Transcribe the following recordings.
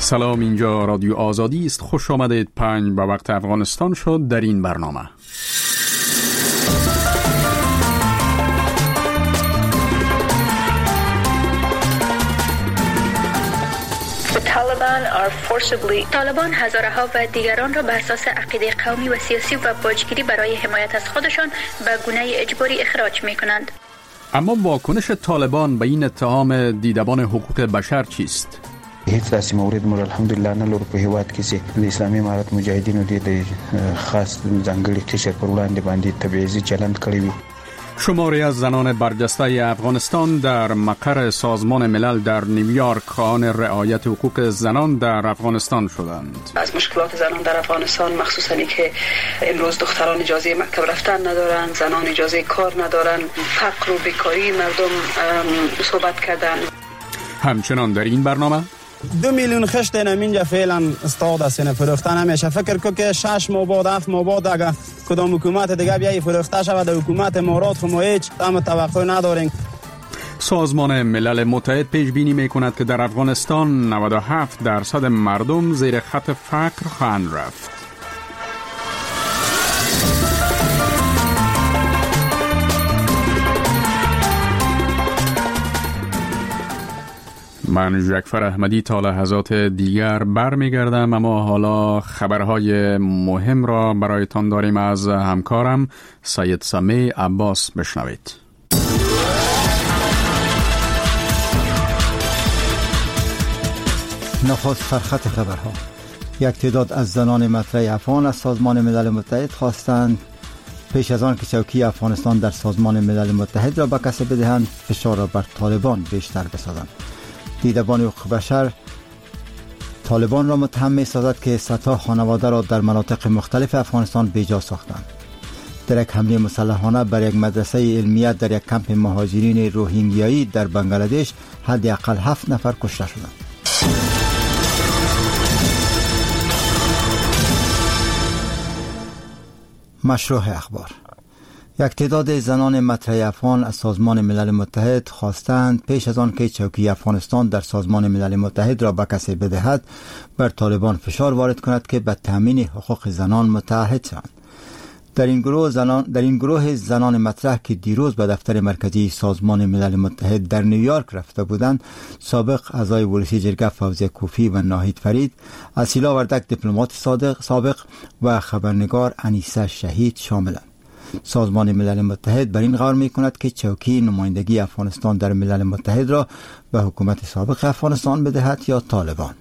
سلام، اینجا رادیو آزادی است. خوش آمدید. 5 به وقت افغانستان شد. در این برنامه طالبان هزارها و دیگران را بر اساس عقیده قومی و سیاسی و باجگیری برای حمایت از خودشان به گونه اجباری اخراج می کنند. اما واکنش طالبان به این اتهام دیدبان حقوق بشر چیست؟ هیڅ داسې مورد مور الحمدلله نه لرو په هیواد کې چې د اسلامي امارت مجاهدینو د خاص ځانګړي قشر پر وړاندې باندې تبعیضي چلند کړی وي. شماری از زنان برجسته افغانستان در مقر سازمان ملل در نیویورک خواهان رعایت حقوق زنان در افغانستان شدند. از مشکلات زنان در افغانستان مخصوصا که امروز دختران اجازه مکتب رفتن ندارند، زنان اجازه کار ندارند، فقر و بیکاری مردم صحبت کردن. همچنان در این برنامه 2 میلیون خشت اینجا فعلا استاد است فروخته نمیشه. فکر کو که 6 ماه بعد 7 ماه بعد اگه کدام حکومت دیگه بیای فروخته شود، حکومت امارات خو ما هیچ توقع نداریم. سازمان ملل متحد پیش بینی میکند که در افغانستان 97% مردم زیر خط فقر خواهند رفت. من جعفر احمدی تا لحظات دیگر برمیگردم، اما حالا خبرهای مهم را برایتان داریم از همکارم سید سمی عباس. بشنوید. نخست سرخط خبرها. یک تعداد از زنان مطرح افغان از سازمان ملل متحد خواستند پیش از آن که چوکی افغانستان در سازمان ملل متحد را به کسی بدهند، فشار را بر طالبان بیشتر بسازند. دیدبان حقوق بشر طالبان را متهم می‌سازد که صدها خانواده را در مناطق مختلف افغانستان بیجا ساختند. در یک حمله مسلحانه بر یک مدرسه علمیه در یک کمپ مهاجرین روهینگیایی در بنگلادش حداقل 7 نفر کشته شدند. مشروع اخبار. یک تعداد زنان مطرح افغان از سازمان ملل متحد خواستند پیش از آن که چوکی افغانستان در سازمان ملل متحد را به کسی بدهد، بر طالبان فشار وارد کند که به تامین حقوق زنان متحد شوند. در این گروه زنان مطرح که دیروز به دفتر مرکزی سازمان ملل متحد در نیویورک رفته بودند، سابق اعضای ولسی جرگه فوزیه کوفی و ناهید فرید، اسیلا وردک دیپلمات سابق و خبرنگار انیسه شهید شاملند. سازمان ملل متحد بر این غور می کند که چوکی نمایندگی افغانستان در ملل متحد را به حکومت سابق افغانستان بدهد یا طالبان.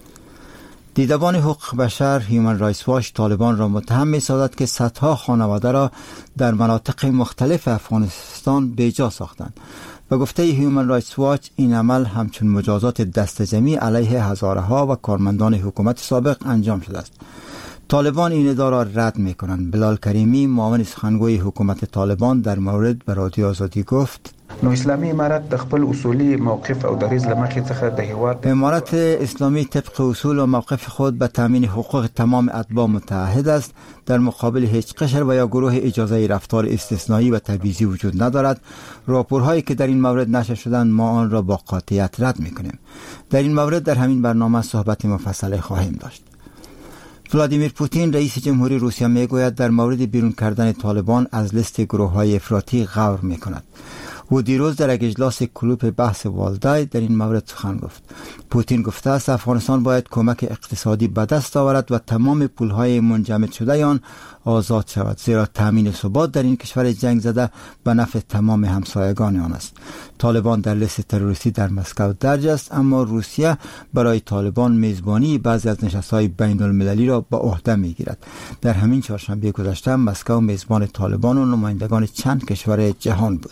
دیدبان حقوق بشر هیومن رایتس واچ طالبان را متهم می سازد که صدها خانواده را در مناطق مختلف افغانستان بیجا ساختند. به گفته هیومن رایتس واچ این عمل همچون مجازات دست جمعی علیه هزارها و کارمندان حکومت سابق انجام شده است. طالبان این ادعا را رد می کنند. بلال کریمی معاون سخنگوی حکومت طالبان در مورد به رادیو آزادی گفت: نو اسلامی امارت د خپل اصولی موقف او دریض لمخې څخه د هیواد امارت اسلامی طبق اصول و موقف خود به تامین حقوق تمام اتباع متحد است. در مقابل هیچ قشر و یا گروه اجازه رفتار استثنایی و تبعیضی وجود ندارد. راپورهایی که در این مورد نشر شدند ما آن را با قاطعیت رد می کنیم. در این مورد در همین برنامه صحبت مفصل خواهیم داشت. ولادیمیر پوتین رئیس جمهوری روسیه میگوید در مورد بیرون کردن طالبان از لیست گروه‌های افراطی غور می‌کند. او دیروز در یک اجلاس کلوب بحث والدای در این مورد سخن گفت. پوتین گفته است افغانستان باید کمک اقتصادی به دست آورد و تمام پول‌های منجمد شده آن آزاد شود، زیرا تامین ثبات در این کشور جنگ زده به نفع تمام همسایگان آن است. طالبان در لیست تروریستی در مسکو درج است، اما روسیه برای طالبان میزبانی بعضی از نشست‌های بین‌المللی را به عهده می‌گیرد. در همین چهارشنبه گذشته مسکو میزبان طالبان و نمایندگان چند کشور جهان بود.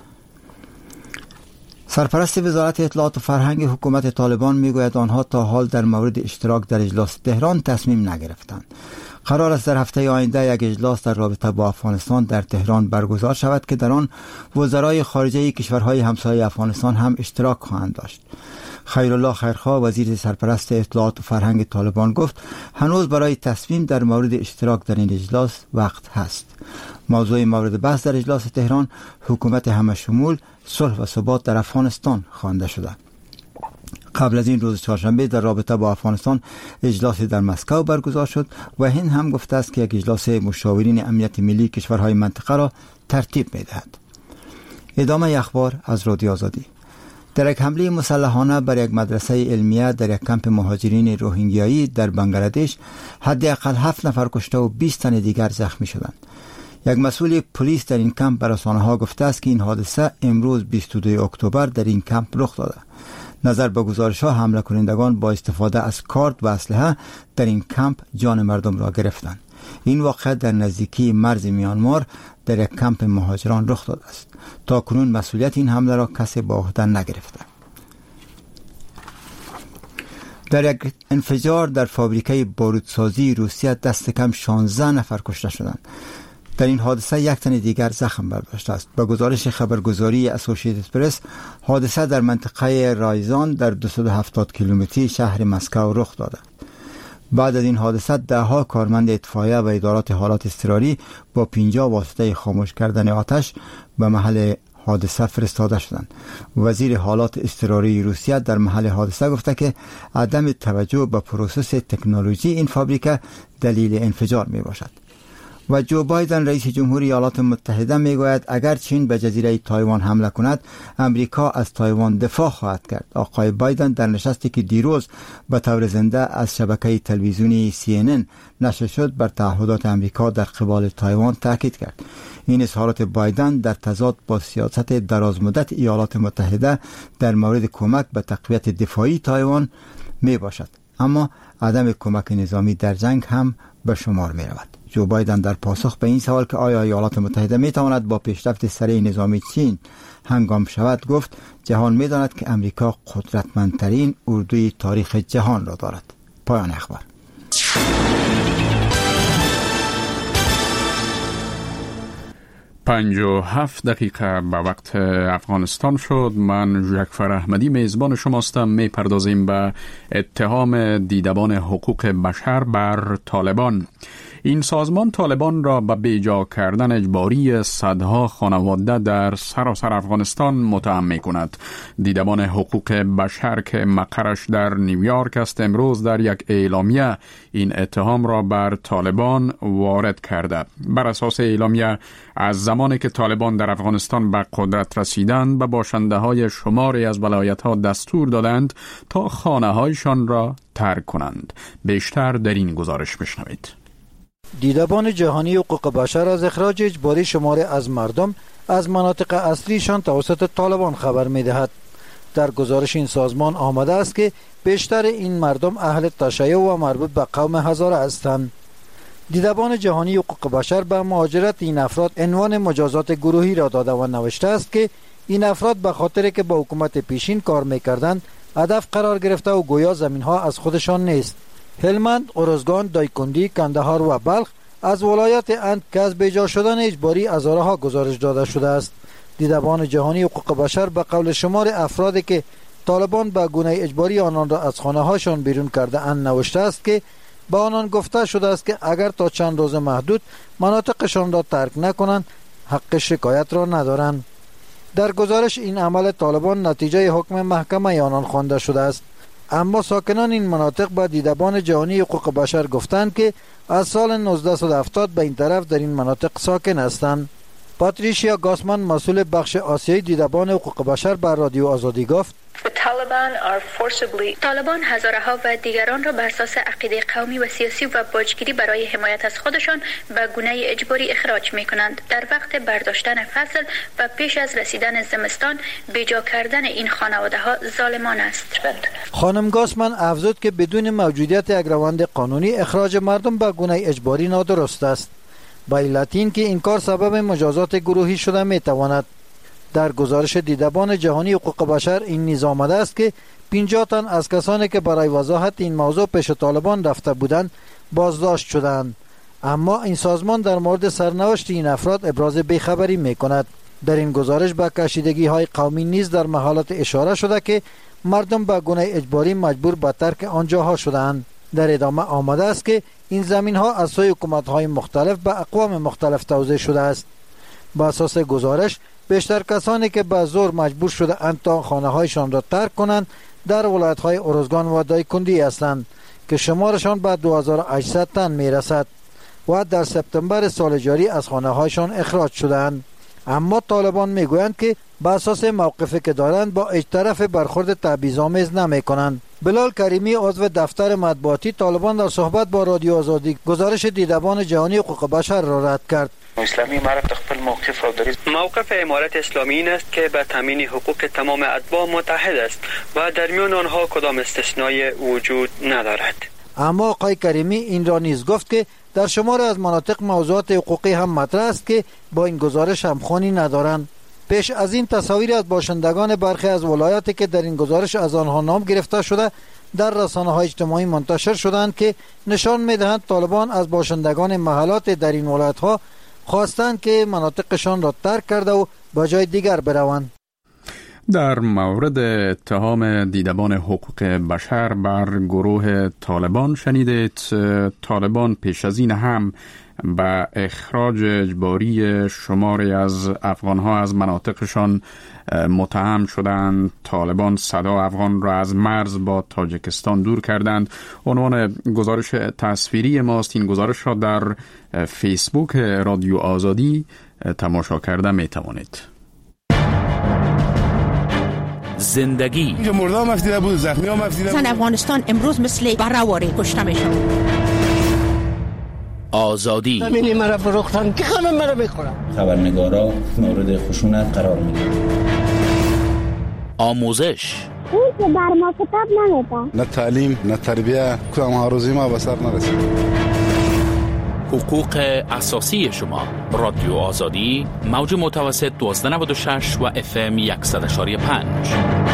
سرپرست وزارت اطلاعات و فرهنگ حکومت طالبان میگوید آنها تا حال در مورد اشتراک در اجلاس تهران تصمیم نگرفتند. قرار است در هفته آینده یک اجلاس در رابطه با افغانستان در تهران برگزار شود که در آن وزرای خارجه کشورهای همسایه افغانستان هم اشتراک خواهند داشت. خیرالله خیرخواه وزیر سرپرست اطلاعات و فرهنگ طالبان گفت هنوز برای تصمیم در مورد اشتراک در این اجلاس وقت هست. موضوع مورد بحث در اجلاس تهران حکومت همه شمول، صلح و ثبات در افغانستان خوانده شده. قبل از این روز چهارشنبه در رابطه با افغانستان اجلاسی در مسکو برگزار شد و هند هم گفته است که یک اجلاس مشاورین امنیت ملی کشورهای منطقه را ترتیب می‌دهد. ادامه اخبار از رادیو آزادی. در یک حمله مسلحانه بر یک مدرسه علمیه در یک کمپ مهاجرین روهینگیایی در بنگلادش حداقل 7 نفر کشته و 20 تن دیگر زخمی شدند. یک مسئول پلیس در این کمپ به رسانه‌ها گفته است که این حادثه امروز 22 اکتبر در این کمپ رخ داده. نظر به گزارش‌ها حمله کنندگان با استفاده از کارد و اسلحه در این کمپ جان مردم را گرفتند. این واقعه در نزدیکی مرز میانمار در یک کمپ مهاجران رخ داده است. تا کنون مسئولیت این حمله را کسی به عهده نگرفته. در یک انفجار در فابریکه بارودسازی روسیه دست کم 16 نفر کشته شدند. در این حادثه یک تن دیگر زخم برداشته است. با گزارش خبرگزاری اسوسییتد پرس، حادثه در منطقه رایزان در 270 کیلومتری شهر مسکو رخ داده. بعد از این حادثه دهها کارمند اطفائیه و ادارات حالات اضطراری با 50 واسطه خاموش کردن آتش به محل حادثه فرستاده شدند. وزیر حالات اضطراری روسیه در محل حادثه گفته که عدم توجه به پروسس تکنولوژی این فابریکه دلیل انفجار می باشد. و جو بایدن رئیس جمهوری ایالات متحده میگوید اگر چین به جزیره تایوان حمله کند، امریکا از تایوان دفاع خواهد کرد. آقای بایدن در نشستی که دیروز به طور زنده از شبکه تلویزیونی CNN نشر شد بر تعهدات امریکا در قبال تایوان تاکید کرد. این اظهارات بایدن در تضاد با سیاست درازمدت ایالات متحده در مورد کمک به تقویت دفاعی تایوان می باشد، اما عدم کمک نظامی در جنگ هم به شمار می رود. جو بایدن در پاسخ به این سوال که آیا ایالات متحده می تواند با پیشرفت سریع نظامی چین هنگام شود گفت جهان می داند که امریکا قدرتمندترین اردوی تاریخ جهان را دارد. پایان اخبار. 57 دقیقه به وقت افغانستان شد. من جعفر احمدی میزبان شماستم. میپردازیم به اتهام دیدبان حقوق بشر بر طالبان. این سازمان طالبان را به بیجا کردن اجباری صدها خانواده در سراسر افغانستان متهم می کند. دیدبان حقوق بشر که مقرش در نیویورک است امروز در یک اعلامیه این اتهام را بر طالبان وارد کرده. بر اساس اعلامیه از زمانی که طالبان در افغانستان به قدرت رسیدند به باشنده های شماری از ولایت ها دستور دادند تا خانه هایشان را ترک کنند. بیشتر در این گزارش بشنوید. دیدبان جهانی حقوق بشر از اخراج اجباری شماری از مردم از مناطق اصلیشان توسط طالبان خبر می دهد. در گزارش این سازمان آمده است که بیشتر این مردم اهل تشیع و مربوط به قوم هزاره هستند. دیدبان جهانی حقوق بشر به مهاجرت این افراد عنوان مجازات گروهی را داده و نوشته است که این افراد به خاطر که با حکومت پیشین کار می‌کردند هدف قرار گرفته و گویا زمین‌ها از خودشان نیست. هلمند، ارزگان، دایکندی، کندهار و بلخ از ولایات اند که از بیجا شدن اجباری هزارها گزارش داده شده است. دیدبان جهانی حقوق بشر به قول شمار افرادی که طالبان به گونه اجباری آنان را از خانه‌هاشان بیرون کرده اند نوشته است که با آنان گفته شده است که اگر تا چند روز محدود مناطقشان را ترک نکنند حق شکایت را ندارند. در گزارش این عمل طالبان نتیجه حکم محکمه آنان خوانده شده است. اما ساکنان این مناطق به دیدبان جهانی حقوق بشر گفتند که از سال 1970 به این طرف در این مناطق ساکن هستند. پاتریشیا گاسمن مسئول بخش آسیایی دیدبان حقوق بشر بر رادیو آزادی گفت طالبان هزارها و دیگران را بر اساس عقیده قومی و سیاسی و باجگیری برای حمایت از خودشان به گونه اجباری اخراج می کنند. در وقت برداشتن فصل و پیش از رسیدن زمستان بیجا کردن این خانواده ها ظالمانه است. خانم گاسمن افزود که بدون موجودیت یک روند قانونی اخراج مردم به گونه اجباری نادرست است، با علت این که این کار سبب مجازات گروهی شده می تواند. در گزارش دیدبان جهانی حقوق بشر این نیز آمده است که 50 تن از کسانی که برای وضاحت این موضوع پیش طالبان رفته بودند بازداشت شدند، اما این سازمان در مورد سرنوشت این افراد ابراز بیخبری می کند. در این گزارش به کشیدگی های قومی نیز در محالات اشاره شده که مردم به گونه اجباری مجبور به ترک آنجاها شدند. در ادامه آمده است که این زمین ها از سوی حکومت های مختلف به اقوام مختلف توزیع شده است. با اساس گزارش بیشتر کسانی که به زور مجبور شده اند تا خانه هایشان را ترک کنند در ولایت‌های ارزگان و دایکندی هستند که شمارشان به 2800 تن میرسد و در سپتامبر سال جاری از خانه‌هایشان اخراج شدند. اما طالبان میگویند که به اساس موقفی که دارند با هیچ طرف برخورد تبعیض‌آمیز نمی‌کنند. بلال کریمی عضو دفتر مطبوعاتی طالبان در صحبت با رادیو آزادی گزارش دیدبان جهانی حقوق بشر را رد کرد. اسلامی امارت خپل موقف را دارید. موقف امارت اسلامی این است که به تامین حقوق تمام اتباع متحد است و در میان آنها کدام استثنایی وجود ندارد. اما آقای کریمی این را نیز گفت که در شمار از مناطق موضوعات حقوقی هم مطرح است که با این گزارش همخوانی ندارند. پیش از این تصاویر از باشندگان برخی از ولایاتی که در این گزارش از آنها نام گرفته شده در رسانه‌های اجتماعی منتشر شدند که نشان می‌دهند طالبان از باشندگان محلات در این ولایت‌ها خواستند که مناطقشان را ترک کرده و به جای دیگر بروند. در مورد اتهام دیدبان حقوق بشر بر گروه طالبان شنیدید. طالبان پیش از این هم به اخراج اجباری شماری از افغانها از مناطقشان متهم شدند. طالبان صدا افغان را از مرز با تاجیکستان دور کردند. عنوان گزارش تصویری ماست. این گزارش را در فیسبوک رادیو آزادی تماشا کرده می توانید. زندگی مرده هم افتیده بود، زخمی هم افتیده بود. زن افغانستان امروز مثل برهواری کشته می شود. آزادی همینی مرا فروختن که همه مرا میخورن. خبرنگارا مورد خشونت قرار میگیرن. آموزش اون که بر ما کتاب نمیده. نه تعلیم نه تربیه کدام هاروزی ما به سر نرسید. حقوق اساسی شما. رادیو آزادی موج متوسط 1296 و FM 100.5.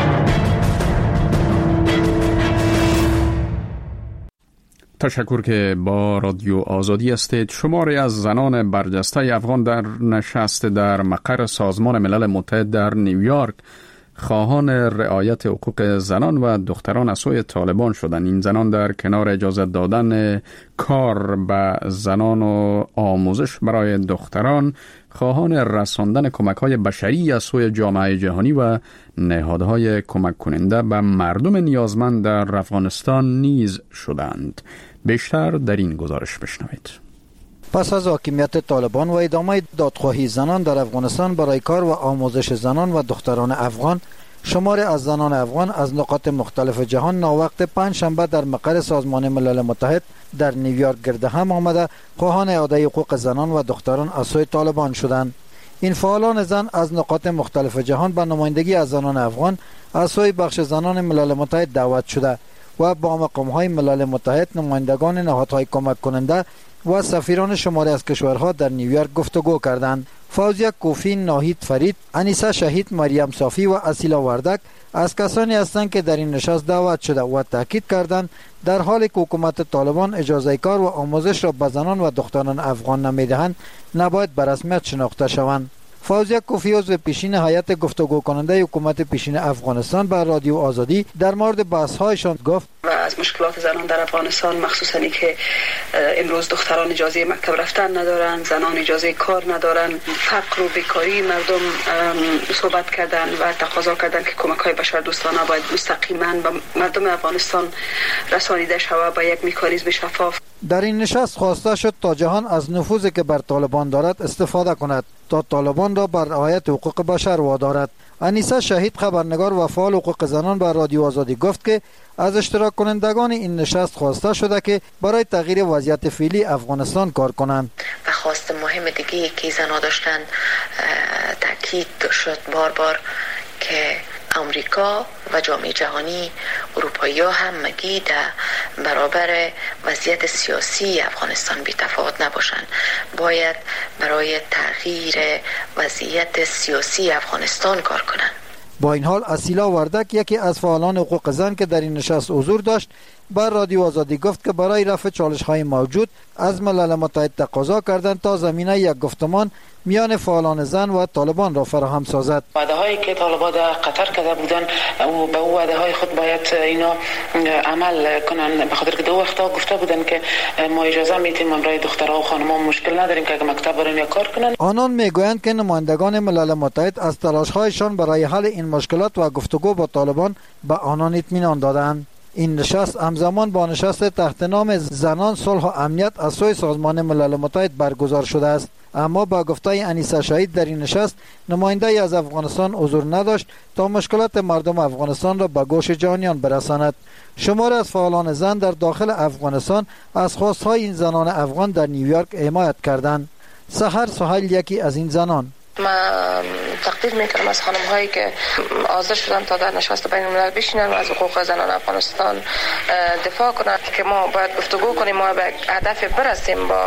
تشکر که با رادیو آزادی هستید. شماری از زنان برجسته افغان در نشست در مقر سازمان ملل متحد در نیویورک خواهان رعایت حقوق زنان و دختران از سوی طالبان شدند. این زنان در کنار اجازه دادن کار به زنان و آموزش برای دختران خواهان رساندن کمک‌های بشری از سوی جامعه جهانی و نهادهای کمک کننده به مردم نیازمند در افغانستان نیز شدند. بیشتر در این گزارش بشنوید. پس از حاکمیت طالبان و ادامه دادخواهی زنان در افغانستان برای کار و آموزش زنان و دختران افغان، شماری از زنان افغان از نقاط مختلف جهان ناوقت پنجشنبه در مقر سازمان ملل متحد در نیویورک گرد هم آمده خواهان اعاده حقوق زنان و دختران از سوی طالبان شدند. این فعالان زن از نقاط مختلف جهان به نمایندگی از زنان افغان از سوی بخش زنان ملل متحد دعوت شده و با مقام‌های ملل متحد، نمایندگان نهادهای کمک کننده و سفیران شماری از کشورها در نیویورک گفتگو کردند. فوزیه کوفی، ناهید فرید، انیسه شهید، مریم صافی و اسیلا وردک از کسانی هستند که در این نشست دعوت شده و تاکید کردند در حالی که حکومت طالبان اجازه کار و آموزش را به زنان و دختران افغان نمیدهند نباید به رسمیت شناخته شوند. فوزیه کوفی عضو پیشین هیئت گفتگو کننده حکومت پیشین افغانستان با رادیو آزادی در مورد بحث‌هایشان گفت و از مشکلات زنان در افغانستان، مخصوصا که امروز دختران اجازه مکتب رفتن ندارن، زنان اجازه کار ندارن، فقر و بیکاری مردم صحبت کردن و تقاضا کردن که کمک‌های بشردوستانه باید مستقیما به مردم افغانستان رسانیده شود با یک مکانیزم شفاف. در این نشست خواسته شد تا جهان از نفوذی که بر طالبان دارد استفاده کند تا طالبان را بر رعایت حقوق بشر وادارد. انیسه شهید، خبرنگار و فعال حقوق زنان بر رادیو آزادی گفت که از اشتراک کنندگان این نشست خواسته شده که برای تغییر وضعیت فعلی افغانستان کار کنند. و خواست مهم دیگه که زنها داشتن تاکید شد بار که امریکا و جامعه جهانی، اروپایی ها هم مگی در برابر وضعیت سیاسی افغانستان بی تفاوت نباشند. باید برای تغییر وضعیت سیاسی افغانستان کار کنند. با این حال اسیلا وردک، یکی از فعالان حقوق زن که در این نشست حضور داشت، بر رادیو آزادی گفت که برای رفع چالش‌های موجود از ملل متحد تقاضا کردند تا زمینه یک گفتمان میان فعالان زن و طالبان را فراهم سازد. وعده‌هایی که طالبان در قطر کرده بودند او به او وعده‌های خود باید اینا عمل کنند، به خاطر که دو وقتا گفته بودند که ما اجازه میدیم امرای دخترها و خانم‌ها مشکل نداریم که اگه مکتب برن یا کار کنند. آنان میگویند که نمایندگان ملل متحد از تلاش‌هایشان برای حل این مشکلات و گفتگو با طالبان به آنان اطمینان دادند. این نشست همزمان با نشست تحت نام زنان صلح و امنیت از سوی سازمان ملل متحد برگزار شده است، اما با گفته انیسه شهید در این نشست نماینده ای از افغانستان حضور نداشت تا مشکلات مردم افغانستان را به گوش جهانیان برساند. شماری از فعالان زن در داخل افغانستان از خواستهای این زنان افغان در نیویورک حمایت کردند. سحر سهیل یکی از این زنان: من تقدیر میکنم از خانم هایی که حاضر شدن تا در نشست بین الملل بشینن و از حقوق زنان افغانستان دفاع کنند که ما باید گفتگو کنیم، ما به هدف برسیم با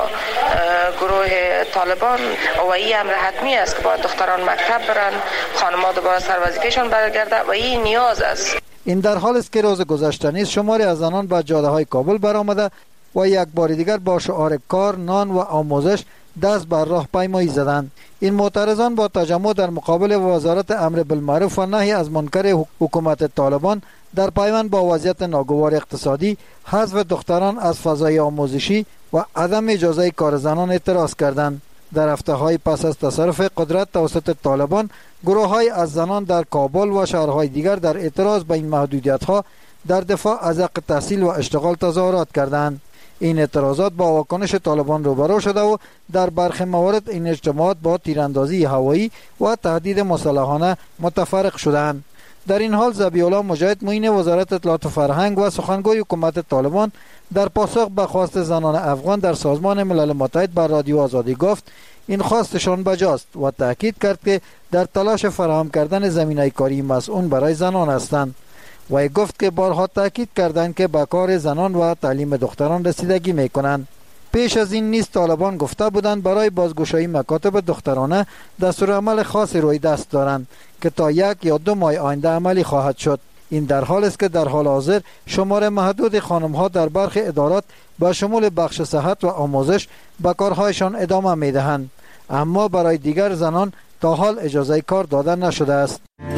گروه طالبان و این امر حتمی است که باید دختران مکتب برن، خانم‌ها دوباره سر وظیفه‌شان برگرده و این نیاز است. این در حال است که روز گذشته نیز شماری از زنان به جاده‌های کابل برآمده و یک بار دیگر با شعار کار، نان و آموزش دست بر راه پیمایی زدند. این معترضان با تجمع در مقابل وزارت امر بالمعروف و نهی از منکر حکومت طالبان در پیوند با وضعیت ناگوار اقتصادی، حذف دختران از فضای آموزشی و عدم اجازه کار زنان اعتراض کردند. در هفته‌های پس از تصرف قدرت توسط طالبان، گروه‌های از زنان در کابل و شهرهای دیگر در اعتراض به این محدودیت‌ها در دفاع از حق تحصیل و اشتغال تظاهرات کردند. این اعتراضات با واکنش طالبان روبرو شده و در برخی موارد این اجتماعات با تیراندازی هوایی و تهدید مسلحانه متفرق شدند. در این حال ذبیح الله مجاهد معین وزارت اطلاعات و فرهنگ و سخنگوی حکومت طالبان در پاسخ به خواست زنان افغان در سازمان ملل متحد بر رادیو آزادی گفت این خواستشان بجاست و تاکید کرد که در تلاش فراهم کردن زمینه کاری مسئول برای زنان هستند. و گفت که بارها تاکید کردند که به کار زنان و تعلیم دختران رسیدگی میکنند. پیش از این نیز طالبان گفته بودند برای بازگشایی مکاتب دخترانه دستورالعمل خاصی روی دست دارند که تا 1 یا 2 ماه آینده عملی خواهد شد. این در حال است که در حال حاضر شمار محدود خانم‌ها در برخی ادارات با شمول بخش صحت و آموزش به کارهایشان ادامه میدهند، اما برای دیگر زنان تا حال اجازه کار داده نشده است.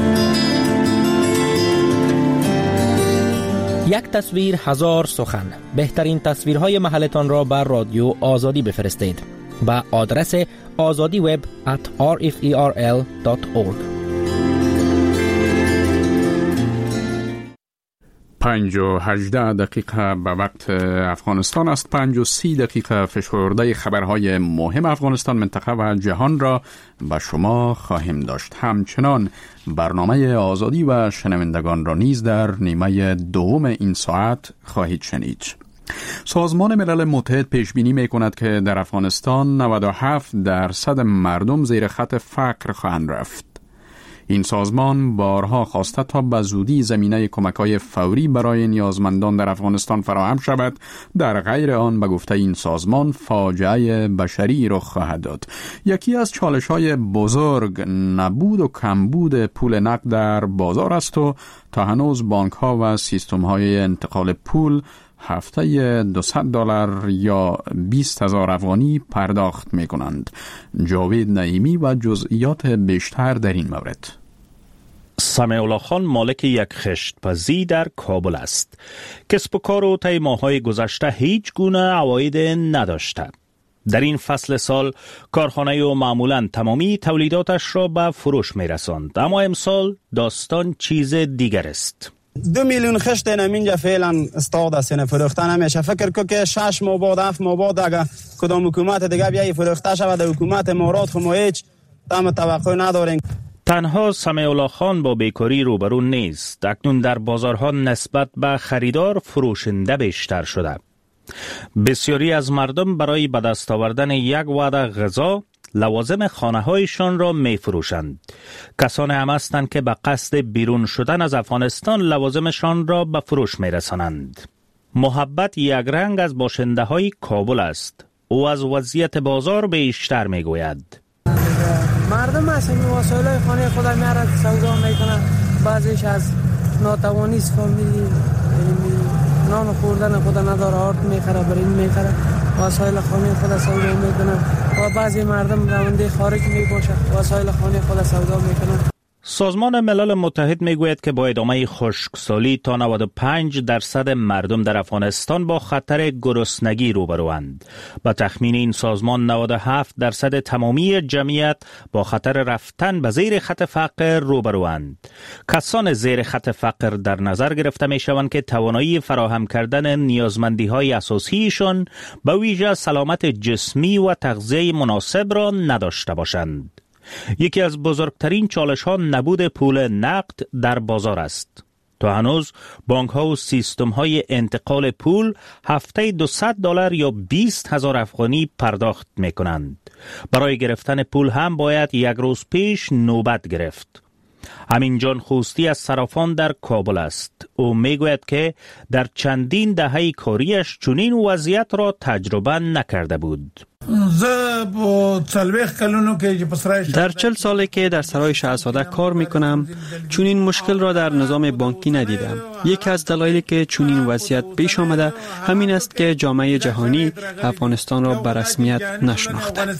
یک تصویر هزار سخن. بهترین تصویرهای محلتان را بر رادیو آزادی بفرستید با آدرس azadiweb@rferl.org. 5:18 به وقت افغانستان است. 5:30 فشرده خبرهای مهم افغانستان، منطقه و جهان را به شما خواهیم داشت. همچنان برنامه آزادی و شنوندگان را نیز در نیمه دوم این ساعت خواهید شنید. سازمان ملل متحد پیش بینی می کند که در افغانستان 97% مردم زیر خط فقر خواهند رفت. این سازمان بارها خواسته تا به زودی زمینه کمک‌های فوری برای نیازمندان در افغانستان فراهم شود، در غیر آن به گفته این سازمان فاجعه بشری رخ خواهد داد. یکی از چالش‌های بزرگ نبود و کمبود پول نقد در بازار است و تا هنوز بانک‌ها و سیستم‌های انتقال پول هفته $200 یا 20,000 افغانی پرداخت می کنند. جاوید نعیمی و جزئیات بیشتر در این مورد. سمیع الله خان مالک یک خشت‌پزی در کابل است. کسب و کار و طی ماه‌های گذشته هیچ گونه عواید نداشته. در این فصل سال کارخانه او معمولاً تمامی تولیداتش را به فروش می رساند، اما امسال داستان چیز دیگر است. 2 میلیون خشت اینجا فعلا استاد است، یعنی فروخته نمیشه. فکر کو که 6 ماه بعد 7 ماه بعد اگه کدام حکومت دیگه بیایی فروخته شود، حکومت امارات خو ما هیچ توقع نداریم. تنها سمیع الله خان با بیکاری روبرو نیست. اکنون در بازارها نسبت به خریدار فروشنده بیشتر شده. بسیاری از مردم برای به دست آوردن یک وعده غذا لوازم خانه‌هایشان را می‌فروشند. کسان هم هستند که به قصد بیرون شدن از افغانستان لوازمشان را به فروش می‌رسانند. محبت یک رنگ از باشنده‌های کابل است. او از وضعیت بازار بیشتر می‌گوید. مردم اصلا وسایل خانه خود میارن سودا میکنن، بعضیش از ناتوانی فامیلی نان خوردن خود نداره، آرد میخره، برین میخره، وسایل خانه خود سودا میکنه و بعضی مردم رونده خارج میباشه وسایل خانه خود سودا میکنه. سازمان ملل متحد میگوید که با ادامه خشکسالی تا 95% مردم در افغانستان با خطر گرسنگی روبروند. با تخمین این سازمان 97% تمامی جمعیت با خطر رفتن به زیر خط فقر روبروند. کسان زیر خط فقر در نظر گرفته می شوند که توانایی فراهم کردن نیازمندی های اساسیشان به ویژه سلامت جسمی و تغذیه مناسب را نداشته باشند. یکی از بزرگترین چالش ها نبود پول نقد در بازار است. تا هنوز بانک ها و سیستم های انتقال پول هفته $200 یا 20,000 افغانی پرداخت می کنند. برای گرفتن پول هم باید یک روز پیش نوبت گرفت. امین جان خوستی از صرافان در کابل است. او میگوید که در چندین دهه کاریش چنین وضعیت را تجربه نکرده بود. در 40 ساله که در سرای شهزاده کار میکنم چنین مشکل را در نظام بانکی ندیدم. یکی از دلایلی که چنین وضعیت پیش آمده همین است که جامعه جهانی افغانستان را به رسمیت نشناخته.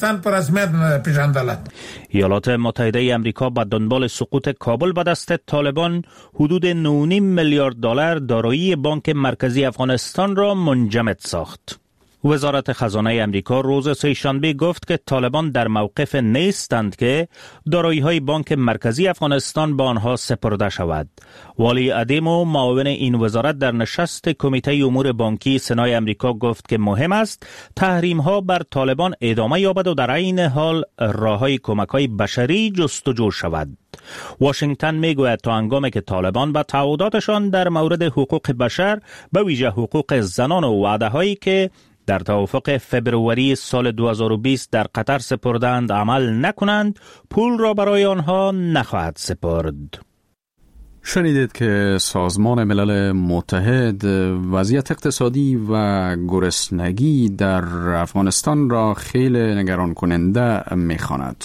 ایالات متحده امریکا به دنبال سقوط کابل به دست طالبان حدود $9.5 میلیارد دارایی بانک مرکزی افغانستان را منجمد ساخت. وزارت خزانه امریکا روز سه‌شنبه گفت که طالبان در موقف نیستند که دارایی‌های بانک مرکزی افغانستان به آنها سپرده شود. والی ادیمو معاون این وزارت در نشست کمیته امور بانکی سنای امریکا گفت که مهم است تحریم‌ها بر طالبان ادامه یابد و در عین حال راه‌های کمک‌های بشری جستجو شود. واشنگتن میگوید تا هنگامی که طالبان به تعهداتشان در مورد حقوق بشر به ویژه حقوق زنان و وعده‌هایی که در توافق فبروری سال 2020 در قطر سپردند عمل نکنند، پول را برای آنها نخواهد سپرد. شنیدید که سازمان ملل متحد وضعیت اقتصادی و گرسنگی در افغانستان را خیلی نگران کننده می‌خواند.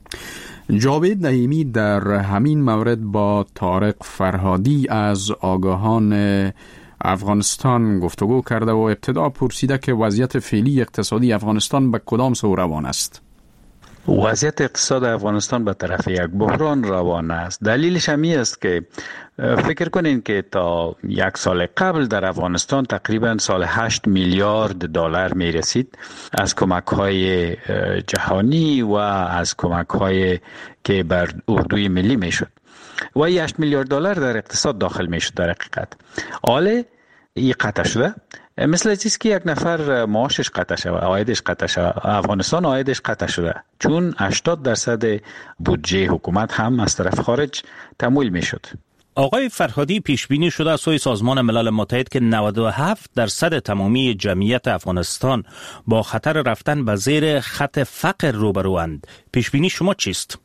جاوید نعیمی در همین مورد با طارق فرهادی از آگاهان افغانستان گفتگو کرده و ابتدا پرسیده که وضعیت فعلی اقتصادی افغانستان به کدام سو روان است؟ وضعیت اقتصاد افغانستان به طرف یک بحران روان است. دلیلش همی است که فکر کنین که تا 1 سال قبل در افغانستان تقریبا سال 8 میلیارد دلار می رسید از کمک های جهانی و از کمک های که بر اردوی ملی می شد و 8 میلیارد دلار در اقتصاد داخل می شد. در حقیقت حالا این قطع شده، مثل چیزی که یک نفر معاشش قطع شده، عایدش قطع شده. افغانستان عایدش قطع شده چون 80% بودجه حکومت هم از طرف خارج تمویل می شد. آقای فرهادی پیش بینی شده از سوی سازمان ملل متحد که 97% تمامی جمعیت افغانستان با خطر رفتن به زیر خط فقر روبروند. پیش بینی شما چیست؟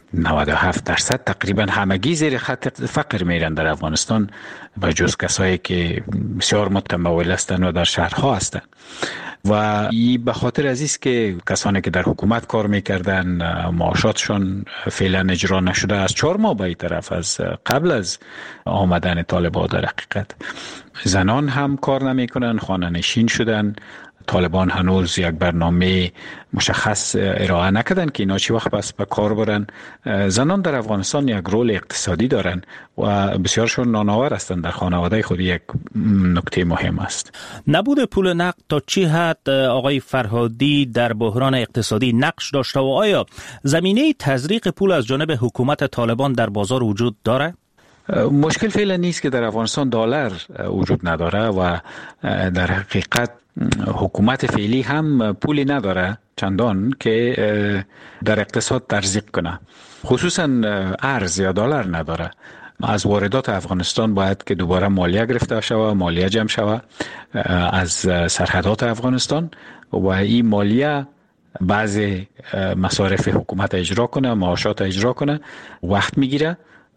97% تقریبا همگی زیر خط فقر میرن در افغانستان و جز کسایی که بسیار متمول هستند و در شهرها هستند و این به خاطر عزیز که کسانی که در حکومت کار میکردن معاشاتشون فعلا اجرا نشده از 4 ماه به این طرف از قبل از آمدن طالبان. در حقیقت زنان هم کار نمیکنن، خانه نشین شدن. طالبان هنوز یک برنامه مشخص ارائه نکردن که اینا چی وقت پس به کار برن. زنان در افغانستان یک رول اقتصادی دارن و بسیارشون نانآور هستند در خانواده خود. یک نکته مهم است. نبود پول نقد تا چه حد آقای فرهادی در بحران اقتصادی نقش داشته و آیا زمینه تزریق پول از جانب حکومت طالبان در بازار وجود داره؟ مشکل فعلا نیست که در افغانستان دلار وجود نداره و در حقیقت حکومت فعلی هم پولی نداره چندان که در اقتصاد تزریق کنه، خصوصا ارز یا دلار نداره. از واردات افغانستان باید که دوباره مالیه گرفته شود، مالیه جمع شود از سرحدات افغانستان و این مالیه بعض مصارف حکومت اجرا کنه، معاشات اجرا کنه، وقت میگیره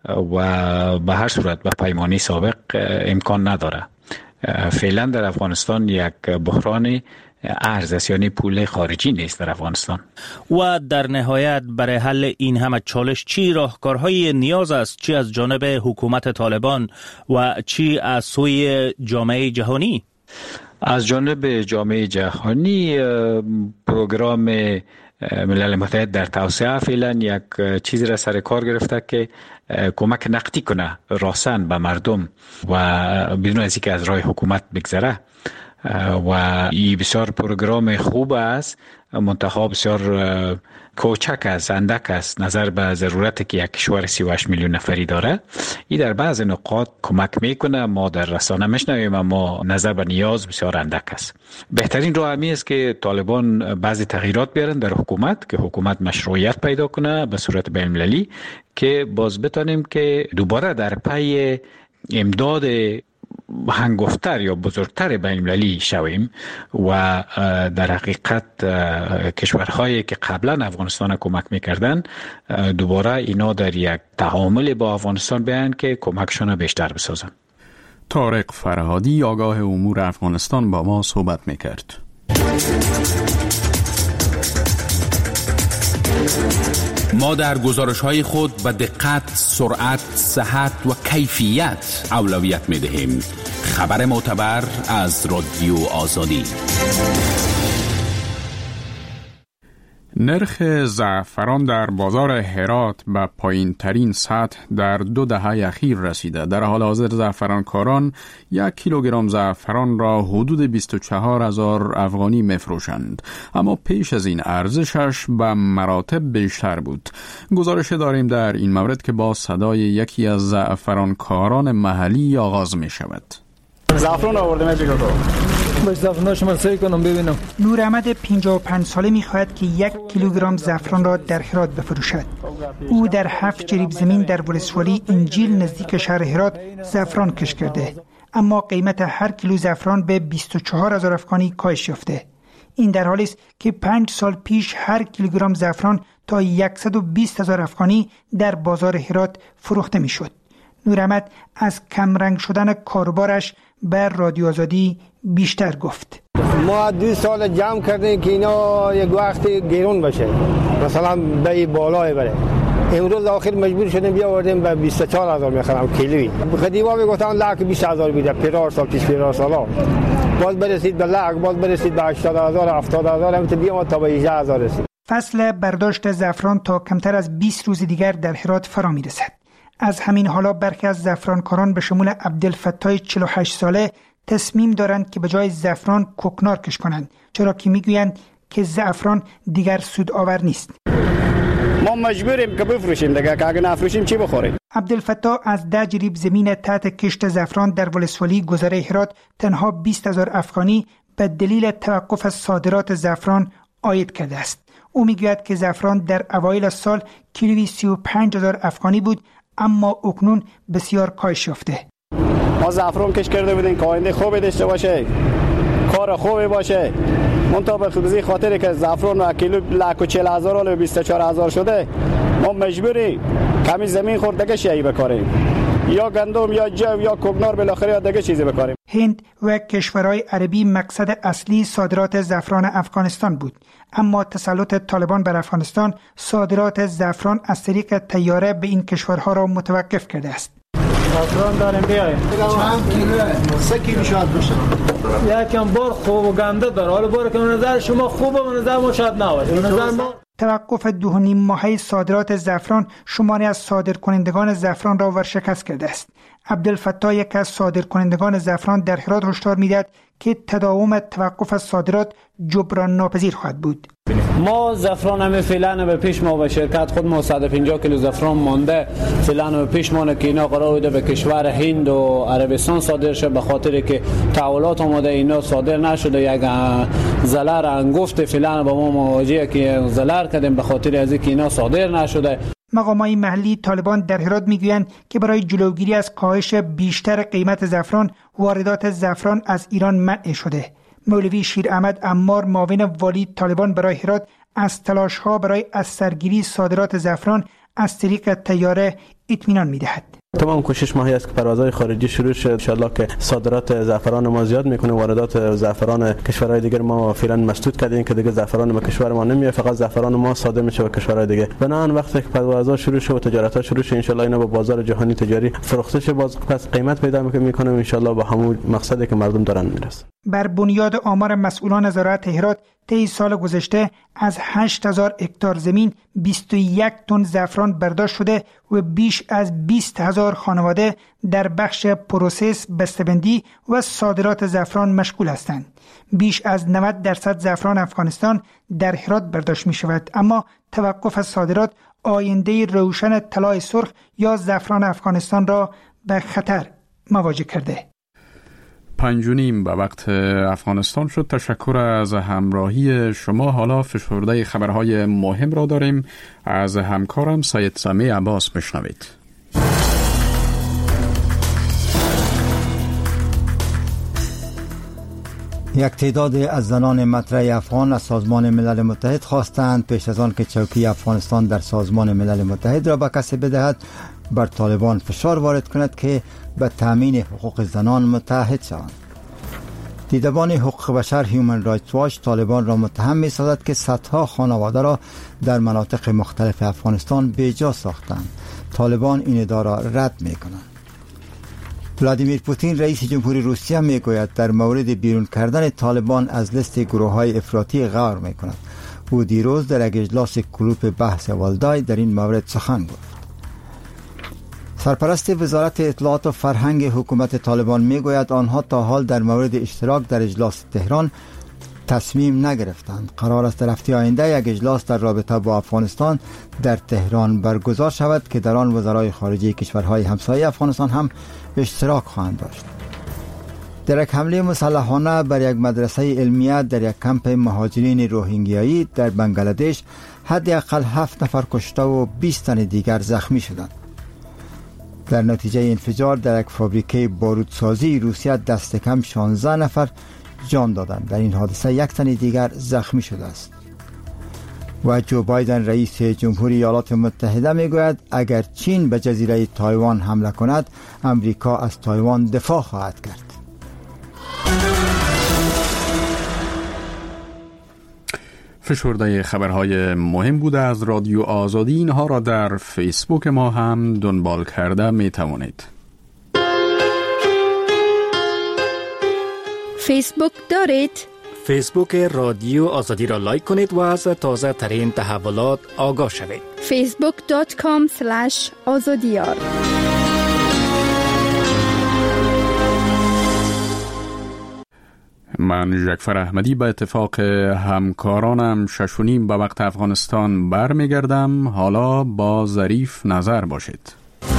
و به هر صورت به پیمانی سابق امکان نداره. فعلا در افغانستان یک بحران ارز است، یعنی پول خارجی نیست در افغانستان. و در نهایت برای حل این همه چالش چی راهکارهای نیاز است، چی از جانب حکومت طالبان و چی از سوی جامعه جهانی؟ از جانب جامعه جهانی پروگرام ملل متحد در توسعه فعلا یک چیزی را سر کار گرفته که کمک نقدی کنه راسن به مردم و بدون از اینکه از راه حکومت بگذره و این بسیار پروگرام خوب است، منتها بسیار کوچک است، اندک است نظر به ضرورتی که یک کشور 38 میلیون نفری داره. این در بعض نقاط کمک میکنه، ما در رسانه میشنویم اما نظر به نیاز بسیار اندک است. بهترین راه همی است که طالبان بعضی تغییرات بیارن در حکومت که حکومت مشروعیت پیدا کنه به صورت بین المللی، که باز بتانیم که دوباره در پی امداد هنگفتر یا بزرگتر بین المللی شویم و در حقیقت کشورهایی که قبلا افغانستان کمک میکردن دوباره اینا در یک تعامل با افغانستان بیان که کمکشون بیشتر بسازن. طارق فرهادی آگاه امور افغانستان با ما صحبت میکرد. ما در گزارش‌های خود به دقت، سرعت، صحت و کیفیت اولویت می‌دهیم. خبر معتبر از رادیو آزادی. نرخ زعفران در بازار هرات به پایین ترین سطح در 2 دهه اخیر رسیده. در حال حاضر زعفرانکاران 1 کیلوگرم زعفران را حدود 24,000 افغانی میفروشند، اما پیش از این ارزشش به مراتب بیشتر بود. گزارش داریم در این مورد که با صدای یکی از زعفرانکاران محلی آغاز می شود. زعفران آوردم چیکار کنم؟ باش زعفرانش مرسی کنم ببینم. نور احمد 55 ساله می‌خواهد که 1 کیلوگرم زعفران را در هرات بفروشد. او در 7 جریب زمین در ولسوالی انجیل نزدیک شهر هرات زعفران کش کرده، اما قیمت هر کیلو زعفران به 24,000 افغانی کاهش یافته. این در حالی است که 5 سال پیش هر کیلوگرم زعفران تا 120,000 افغانی در بازار هرات فروخته می‌شد. نور احمد از کمرنگ شدن کاروبارش بر رادیو آزادی بیشتر گفت. ما 2 سال جمع کردیم که اینا یک وقتی گرون بشه، مثلا به بالای بره. امروز آخر مجبور شدیم بیاوردیم به 24,000 میخرم کیلویی. خدیوا میگفتن لک 20,000 میده، پیرار سال پیش پیرار سالا باز برسید به لک، باز برسید به 80,000 70,000 هم تا تا به 18,000 رسید. فصل برداشت زعفران تا کمتر از 20 روز دیگر در هرات فرا میرسد. از همین حالا برخی از زعفرانکاران به شمول عبدالفتاح 48 ساله تصمیم دارند که به جای زعفران کوکنار کش کنند، چرا که میگویند که زعفران دیگر سودآور نیست. ما مجبوریم که بفروشیم دیگه، که اگه نفروشیم چی بخوریم؟ عبدالفتاح از 10 جریب زمین تحت کشت زعفران در ولسوالی گذره هرات تنها 20,000 افغانی به دلیل توقف صادرات زعفران عاید کرده است. او میگوید که زعفران در اوایل سال کیلویی 35,000 افغانی بود، اما اکنون بسیار کاهش یافته. ما زعفران کش کرده بودیم که آینده خوبی داشته باشه، کار خوبی باشه. منتها به خاطر که زعفران را کیلو 140,000 و 24,000 شده، ما مجبوری کمی زمین خورد دیگه شیء بکاریم، یا گندم یا جو یا کوکنار، بالاخره یا دیگه چیزی بکاریم. هند و کشورهای عربی مقصد اصلی صادرات زعفران افغانستان بود، اما تسلط طالبان بر افغانستان صادرات زعفران از طریق طیاره به این کشورها را متوقف کرده است. زعفران داریم بیایم. چند کیلو؟ 3 کیلو شاید باشه. یکم بار خوب و گنده داره. حالا بار که نظر شما خوبه و نظر ما شاید نباشه. نظر ما توقف 2.5 ماهه صادرات زعفران شماری از صادرکنندگان زعفران را ورشکست کرده است. عبدالفتاح یک از صادرکنندگان زعفران در هرات هشدار می‌دهد که تداوم توقف صادرات جبران ناپذیر خواهد بود. ما زعفران هم فعلا به پیش ما به شرکت خود ما 150 کیلو زعفران مانده، فعلا به پیش ما که اینا قرار بوده به کشور هند و عربستان صادر شه، به خاطر که تحولات آمده اینا صادر نشده. یک ضرر انگفت فعلا با ما مواجهه که ضرر کردیم به خاطر از اینکه اینا صادر نشده. مقامات محلی طالبان در هرات میگویند که برای جلوگیری از کاهش بیشتر قیمت زعفران، واردات زعفران از ایران منع شده. مولوی شیر احمد عمار، معاون والی طالبان برای هرات، از تلاش‌ها برای از سرگیری صادرات زعفران از طریق طیاره اطمینان می‌دهد. تمام کوشش ما هست که پروازهای خارجی شروع شد، ان شاء الله که صادرات زعفران ما زیاد میکنه، واردات زعفران کشورهای دیگر ما فعلا مسدود کردیم که دیگه زعفران به کشور ما نمیاد، فقط زعفران ما صادر میشه به کشورهای دیگه. بنابراین وقتی که پروازها شروع شه و تجارت‌ها شروع شه ان شاء الله اینا به بازار جهانی تجاری فروخته شه، باز پس قیمت پیدا میکنه ان شاء الله به همون مقصدی که مردم دارن میرسه. بر بنیاد آمار مسئولان زراعت هرات طی سال گذشته از 8000 هکتار زمین 21 تن زعفران برداشت شده و بیش از 20000 خانواده در بخش پروسس، بسته‌بندی و صادرات زعفران مشغول هستند. بیش از 90% زعفران افغانستان در هرات برداشت می شود، اما توقف از صادرات آینده روشن طلای سرخ یا زعفران افغانستان را به خطر مواجه کرده. 5:30 به وقت افغانستان شد. تشکر از همراهی شما. حالا فشرده خبرهای مهم را داریم. از همکارم سید سامی عباس بشنوید. یک تعداد از زنان مطرح افغان از سازمان ملل متحد خواستند پیش از آن که چوکی افغانستان در سازمان ملل متحد را به کسی بدهد، بر طالبان فشار وارد کند که به تامین حقوق زنان متحد شوند. دیدبان حقوق بشر هیومن رایتس واچ طالبان را متهم می سازد که صدها خانواده را در مناطق مختلف افغانستان بیجا ساختند. طالبان این ادعا را رد می کنند. ولادیمیر پوتین رئیس جمهوری روسیه می گوید در مورد بیرون کردن طالبان از لیست گروه‌های افراطی غور می کند. او دیروز در یک اجلاس کلوپ بحث والدای در این مورد سخن گفت. سرپرست وزارت اطلاعات و فرهنگ حکومت طالبان می گوید آنها تا حال در مورد اشتراک در اجلاس تهران تصمیم نگرفتند. قرار است در هفته آینده یک اجلاس در رابطه با افغانستان در تهران برگزار شود که در آن وزرای خارجه کشورهای همسایه افغانستان هم اشتراک خواهند داشت. در یک حمله مسلحانه بر یک مدرسه علمیه در یک کمپ مهاجرین روهینگیایی در بنگلادش حداقل 7 نفر کشته و 20 تن دیگر زخمی شدند. در نتیجه انفجار در یک فابریکه بارودسازی روسیه دست کم 16 نفر جان دادند. در این حادثه 1 تن دیگر زخمی شده است. و جو بایدن رئیس جمهوری ایالات متحده میگوید اگر چین به جزیره تایوان حمله کند، امریکا از تایوان دفاع خواهد کرد. فشرده خبرهای مهم بوده از رادیو آزادی. اینها را در فیسبوک ما هم دنبال کرده می توانید. فیسبوک دارید؟ فیسبوک رادیو آزادی را لایک کنید و از تازه ترین تحولات آگاه شوید. facebook.com/azadiyar. من جعفر احمدی به اتفاق همکارانم 6:30 به وقت افغانستان برمیگردم. حالا با ظریف نظر باشید.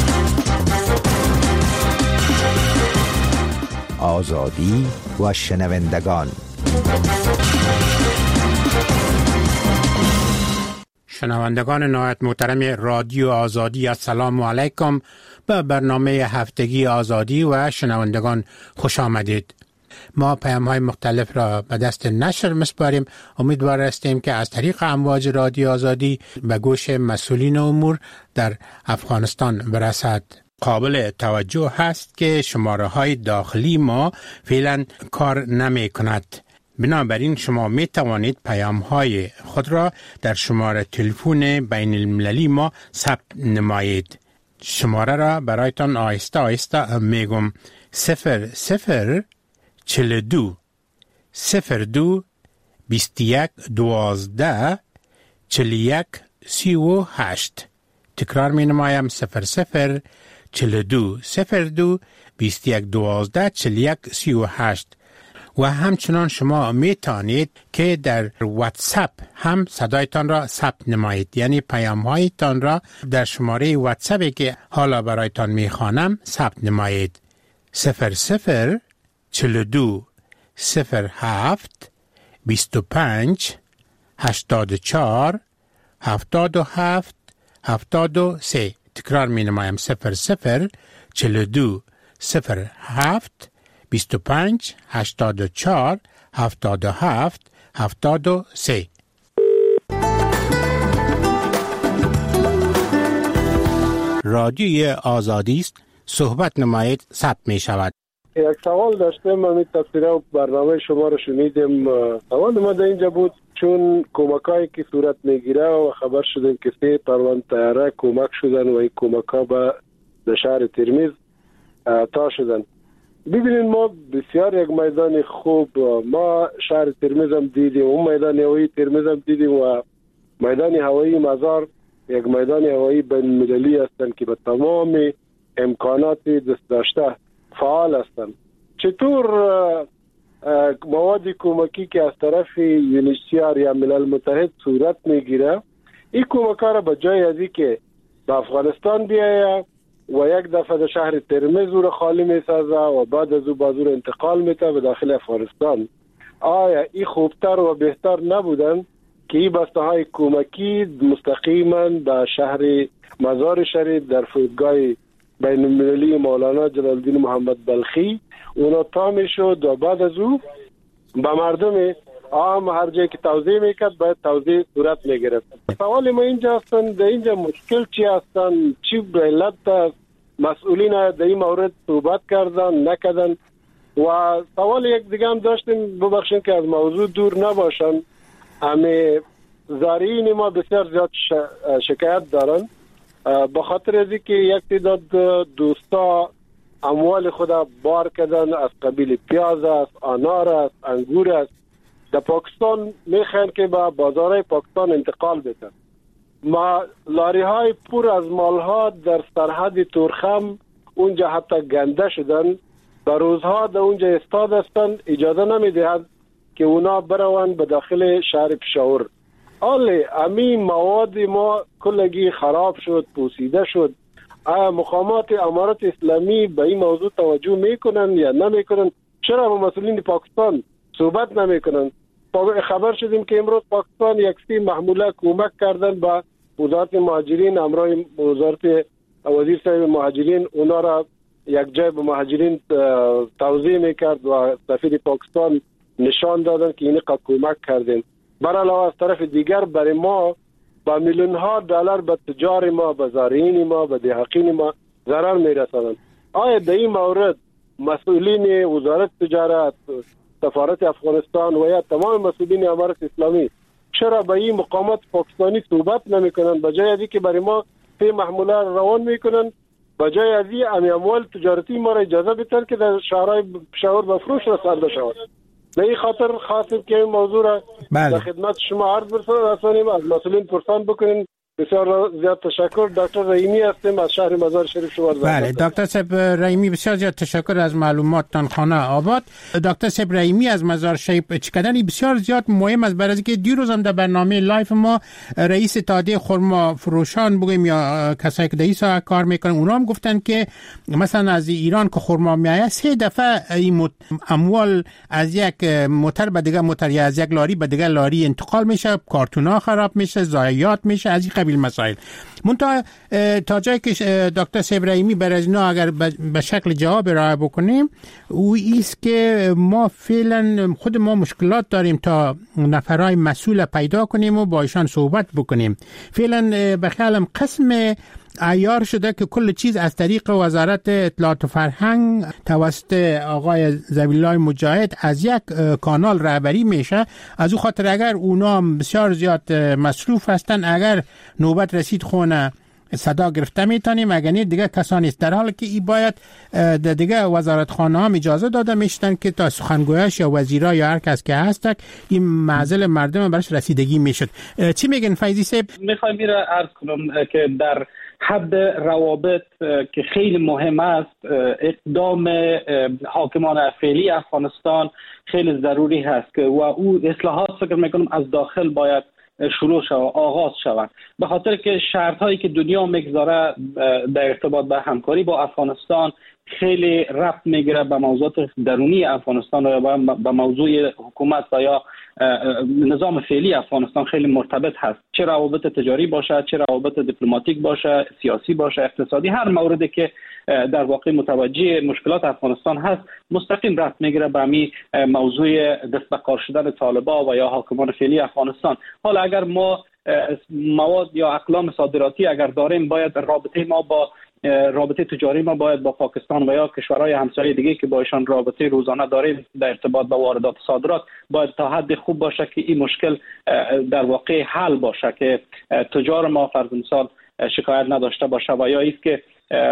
آزادی و شنوندگان. شنوندگان نهایت محترم رادیو آزادی، السلام علیکم. به برنامه هفتگی آزادی و شنوندگان خوش آمدید. ما پیام‌های مختلف را به دست نشر می‌سپاریم. امیدوار هستیم که از طریق امواج رادیو آزادی به گوش مسئولین امور در افغانستان برسد. قابل توجه هست که شماره‌های داخلی ما فعلا کار نمی‌کند. بنابراین شما می توانید پیام‌های خود را در شماره تلفن بین المللی ما ثبت نمایید. شماره را برایتان آهسته آهسته میگم: 0042 02 21 12 41 38. تکرار می نمایم: 0042 02 21 12 41 38. و همچنان شما می توانید که در واتساپ هم صدایتان را ثبت نمایید، یعنی پیام هایتان را در شماره واتساپی که حالا برایتان می خوانم ثبت نمایید: 00 42 07 25 84 77 73. تکرار می نمایم: 00 42 07 25 84 77 73. رادیوی آزادی است صحبت نمایید ثبت می شود. یک سوال داشتم، من تفسیر برنامه شما رو شنیدم. سوال ما در اینجا بود چون کمکایی که صورت میگیره و خبر شدیم که 3 پرواز طیاره کمک شدن و این کمک ها به شهر ترمیز تا شدن. ببینید ما بسیار یک میدان خوب، ما شهر ترمیز هم دیدیم، اون میدان هوایی ترمیز هم دیدیم و میدان هوایی مزار یک میدان هوایی بین المللی هستند که به تمام امکانات دست داشته فعال هستند. چطور مواد کمکی که از طرف یونیسیار یا ملل متحد صورت میگیره این کمک را به جای از که به افغانستان بیایه و یک دفعه در شهر ترمیز رو خالی میسازه و بعد از او بازور انتقال میده به داخل افغانستان، آیا این خوبتر و بهتر نبودن که این بسته های کمکی مستقیما به شهر مزار شریف در فرودگاه بین المللی مولانا جلال الدین محمد بلخی اونا تا میشد و بعد از او به مردم عام هر جایی که توزیع میکرد باید توزیع صورت میگرفت. سوال ما اینجا هستن، در اینجا مشکل چی هستن، چی به علت مسئولین در این مورد صحبت کردن نکردن؟ و سوال یک دیگه هم داشتیم، ببخشید که از موضوع دور نباشن، همه زارعین ما بسیار زیاد شکایت دارن به خاطر از اینکه یک تعداد دوستا اموال خود بار کردن از قبیل پیاز است، انار است، انگور است، در پاکستان میخوان که به بازارهای پاکستان انتقال بدن. ما لاری های پر از مال ها در سرحد تورخم اونجا حتی گنده شدن، در روزها در اونجا استاد هستند، اجازه نمیدهد که اونا بروند به داخل شهر پشاور. حالا همین مواد ما کلگی خراب شد، پوسیده شد. آیا مقامات امارت اسلامی به این موضوع توجه میکنن یا نمیکنن؟ چرا با مسئولین پاکستان صحبت نمیکنن؟ خبر شدیم که امروز پاکستان یک سی محموله کمک کردن با وزارت مهاجرین، امرای وزارت وزیر صاحب مهاجرین اونا را یک جای به مهاجرین توزیع میکرد و سفیر پاکستان نشان دادن که این کمک کردن. برای علاوه از طرف دیگر برای ما با میلیون ها دلار به تجار ما، به زارعین ما، به دهقین ما ضرر میرسانند. آیا در این مورد مسئولین وزارت تجارت، سفارت افغانستان و یا تمام مسئولین امارت اسلامی چرا به این مقامات پاکستانی صحبت نمیکنن؟ بجای از که برای ما 3 محموله روان میکنن، بجای از این اموال تجارتی ما را اجازه بدن که در شهرهای پشاور به فروش رسانده شود. به این خاطر خواستیم که این موضوع را در خدمت شما عرض برسانیم، از مسئولین پرسان بکنین. بسیار زیاد تشکر. دکتر رحیمی هستیم از شهر مزار شریف شما. بله دکتر صاحب رحیمی بسیار زیاد تشکر از معلوماتتان. خانه آباد. دکتر صاحب رحیمی از مزار شریف چقدر بسیار زیاد مهم است، برای اینکه دیروز هم در برنامه لایف ما رئیس اتحادیه خرما فروشان بگیم یا کسایی که در این ساحه کار میکنن اونا هم گفتن که مثلا از ایران که خرما میآید 3 دفعه این اموال از یک موتر به دیگه موتر یا از یک لاری به دیگه لاری انتقال میشه، کارتونا خراب میشه، ضایعات میشه، از این مسائل. منتها تا جایی که دکتر صاحب رحیمی برای اینا اگر به شکل جواب ارائه بکنیم او ایست که ما فعلا خود ما مشکلات داریم تا نفرای مسئول پیدا کنیم و با ایشان صحبت بکنیم. فعلا به خیالم قسم عیار شده که کل چیز از طریق وزارت اطلاعات و فرهنگ توسط آقای ذبیح‌الله مجاهد از یک کانال رهبری میشه. از او خاطر اگر اونا بسیار زیاد مصروف هستن، اگر نوبت رسید خونه صدا گرفته میتونیم، اگر نه دیگه کسانی است. در حالی که این باید دیگه وزارت خانه هم اجازه داده میشتن که تا سخنگویش یا وزیرا یا هر کس که هست این معزل مردم برش رسیدگی میشد. چی میگن فیضی صاحب؟ میخوام میره عرض کنم که در حد روابط که خیلی مهم است، اقدام حاکمان فعلی افغانستان خیلی ضروری هست که و او اصلاحات فکر میکنم از داخل باید شروع شود، آغاز شود، به خاطر که شرط‌هایی که دنیا میگذاره در ارتباط به همکاری با افغانستان خیلی ربط میگیره به موضوعات درونی افغانستان و به موضوع حکومت و یا نظام فعلی افغانستان خیلی مرتبط هست. چه روابط تجاری باشه، چه روابط دیپلماتیک باشه، سیاسی باشه، اقتصادی، هر موردی که در واقع متوجه مشکلات افغانستان هست مستقیم ربط میگیره به همین موضوع دست به کار شدن طالبان و یا حاکمان فعلی افغانستان. حالا اگر ما مواد یا اقلام صادراتی اگر داریم، باید رابطه ما با رابطه تجاری ما باید با پاکستان و یا کشورهای همسایه دیگه که با ایشان رابطه روزانه داریم در ارتباط با واردات و صادرات باید تا حد خوب باشه که این مشکل در واقع حل باشه، که تجار ما فرض مثال شکایت نداشته باشه و یا است که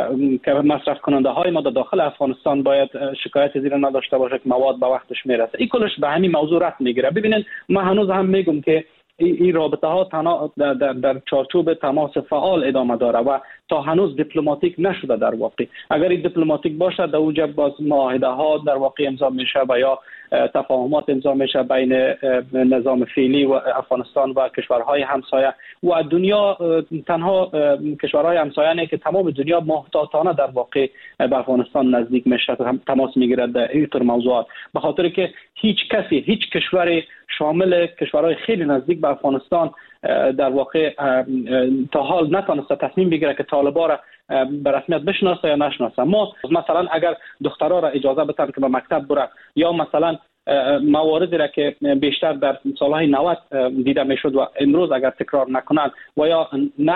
مصرف کننده های ما در داخل افغانستان باید شکایت زیر نداشته باشه که مواد به وقتش میرسه. این کلش به همین موضوع رفت میگیره. ببینید ما هنوز هم میگم که این رابطه ها در چارچوب تماس فعال ادامه داره و تا هنوز دیپلماتیک نشده. در واقع اگر این دیپلماتیک باشه در اونجا باز معاهده ها در واقع امضا میشه و یا تفاهمات امضا میشه بین نظام فعلی و افغانستان و کشورهای همسایه و دنیا. تنها کشورهای همسایه نه که تمام دنیا محتاطانه در واقع به افغانستان نزدیک میشه، تماس میگیره در این طور موضوعات، به خاطر که هیچ کشور شامل کشورهای خیلی نزدیک به افغانستان در واقع تا حال نتونسته تصمیم بگیره که طالبان را به رسمیت بشناسه یا نشناسه. ما مثلا اگر دخترها را اجازه بدن که به مکتب بره یا مثلا مواردی را که بیشتر در سالهای 90 دیده میشد و امروز اگر تکرار نکنند و یا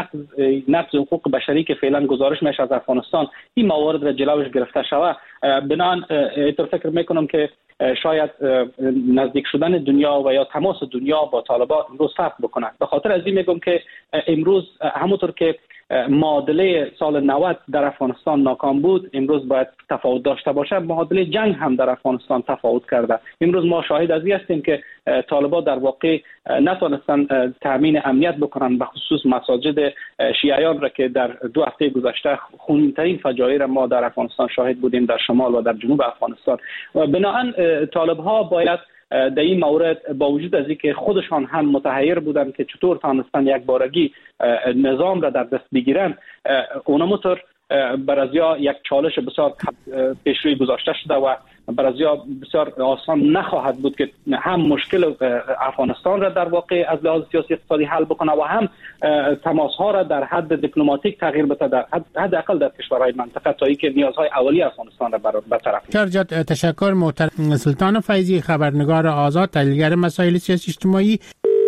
نقض حقوق بشری که فعلا گزارش میشه از افغانستان، این موارد را جلوش گرفته شود. بنابراین اینطور فکر میکنم که شاید نزدیک شدن دنیا و یا تماس دنیا با طالبان امروز فرق بکنه. به خاطر از این میگم که امروز همونطور که معادله سال 90 در افغانستان ناکام بود، امروز باید تفاوت داشته باشه. معادله جنگ هم در افغانستان تفاوت کرده. امروز ما شاهد از این هستیم که طالبان در واقع نتونستن تامین امنیت بکنن، به خصوص مساجد شیعیان را که در 2 هفته گذشته خونین‌ترین فجایع را ما در افغانستان شاهد بودیم، در شمال و در جنوب افغانستان. و بنابراین طالب‌ها باید در این مورد با وجود از اینکه خودشان هم متحیر بودن که چطور تانستن یک بارگی نظام را در دست بگیرن، اونموتر برازیا یک چالش بسیار پیشروی گذاشته شده و برازیا بسیار آسان نخواهد بود که هم مشکل افغانستان را در واقع از لحاظ سیاسی اقتصادی حل بکنه و هم تماس ها را در حد دیپلماتیک تغییر بده، در حداقل در کشورهای منطقه، تا اینکه نیازهای اولیه افغانستان را برطرف کنه. تشکر محترم سلطان فیضی، خبرنگار آزاد، تحلیلگر مسائل سیاسی اجتماعی.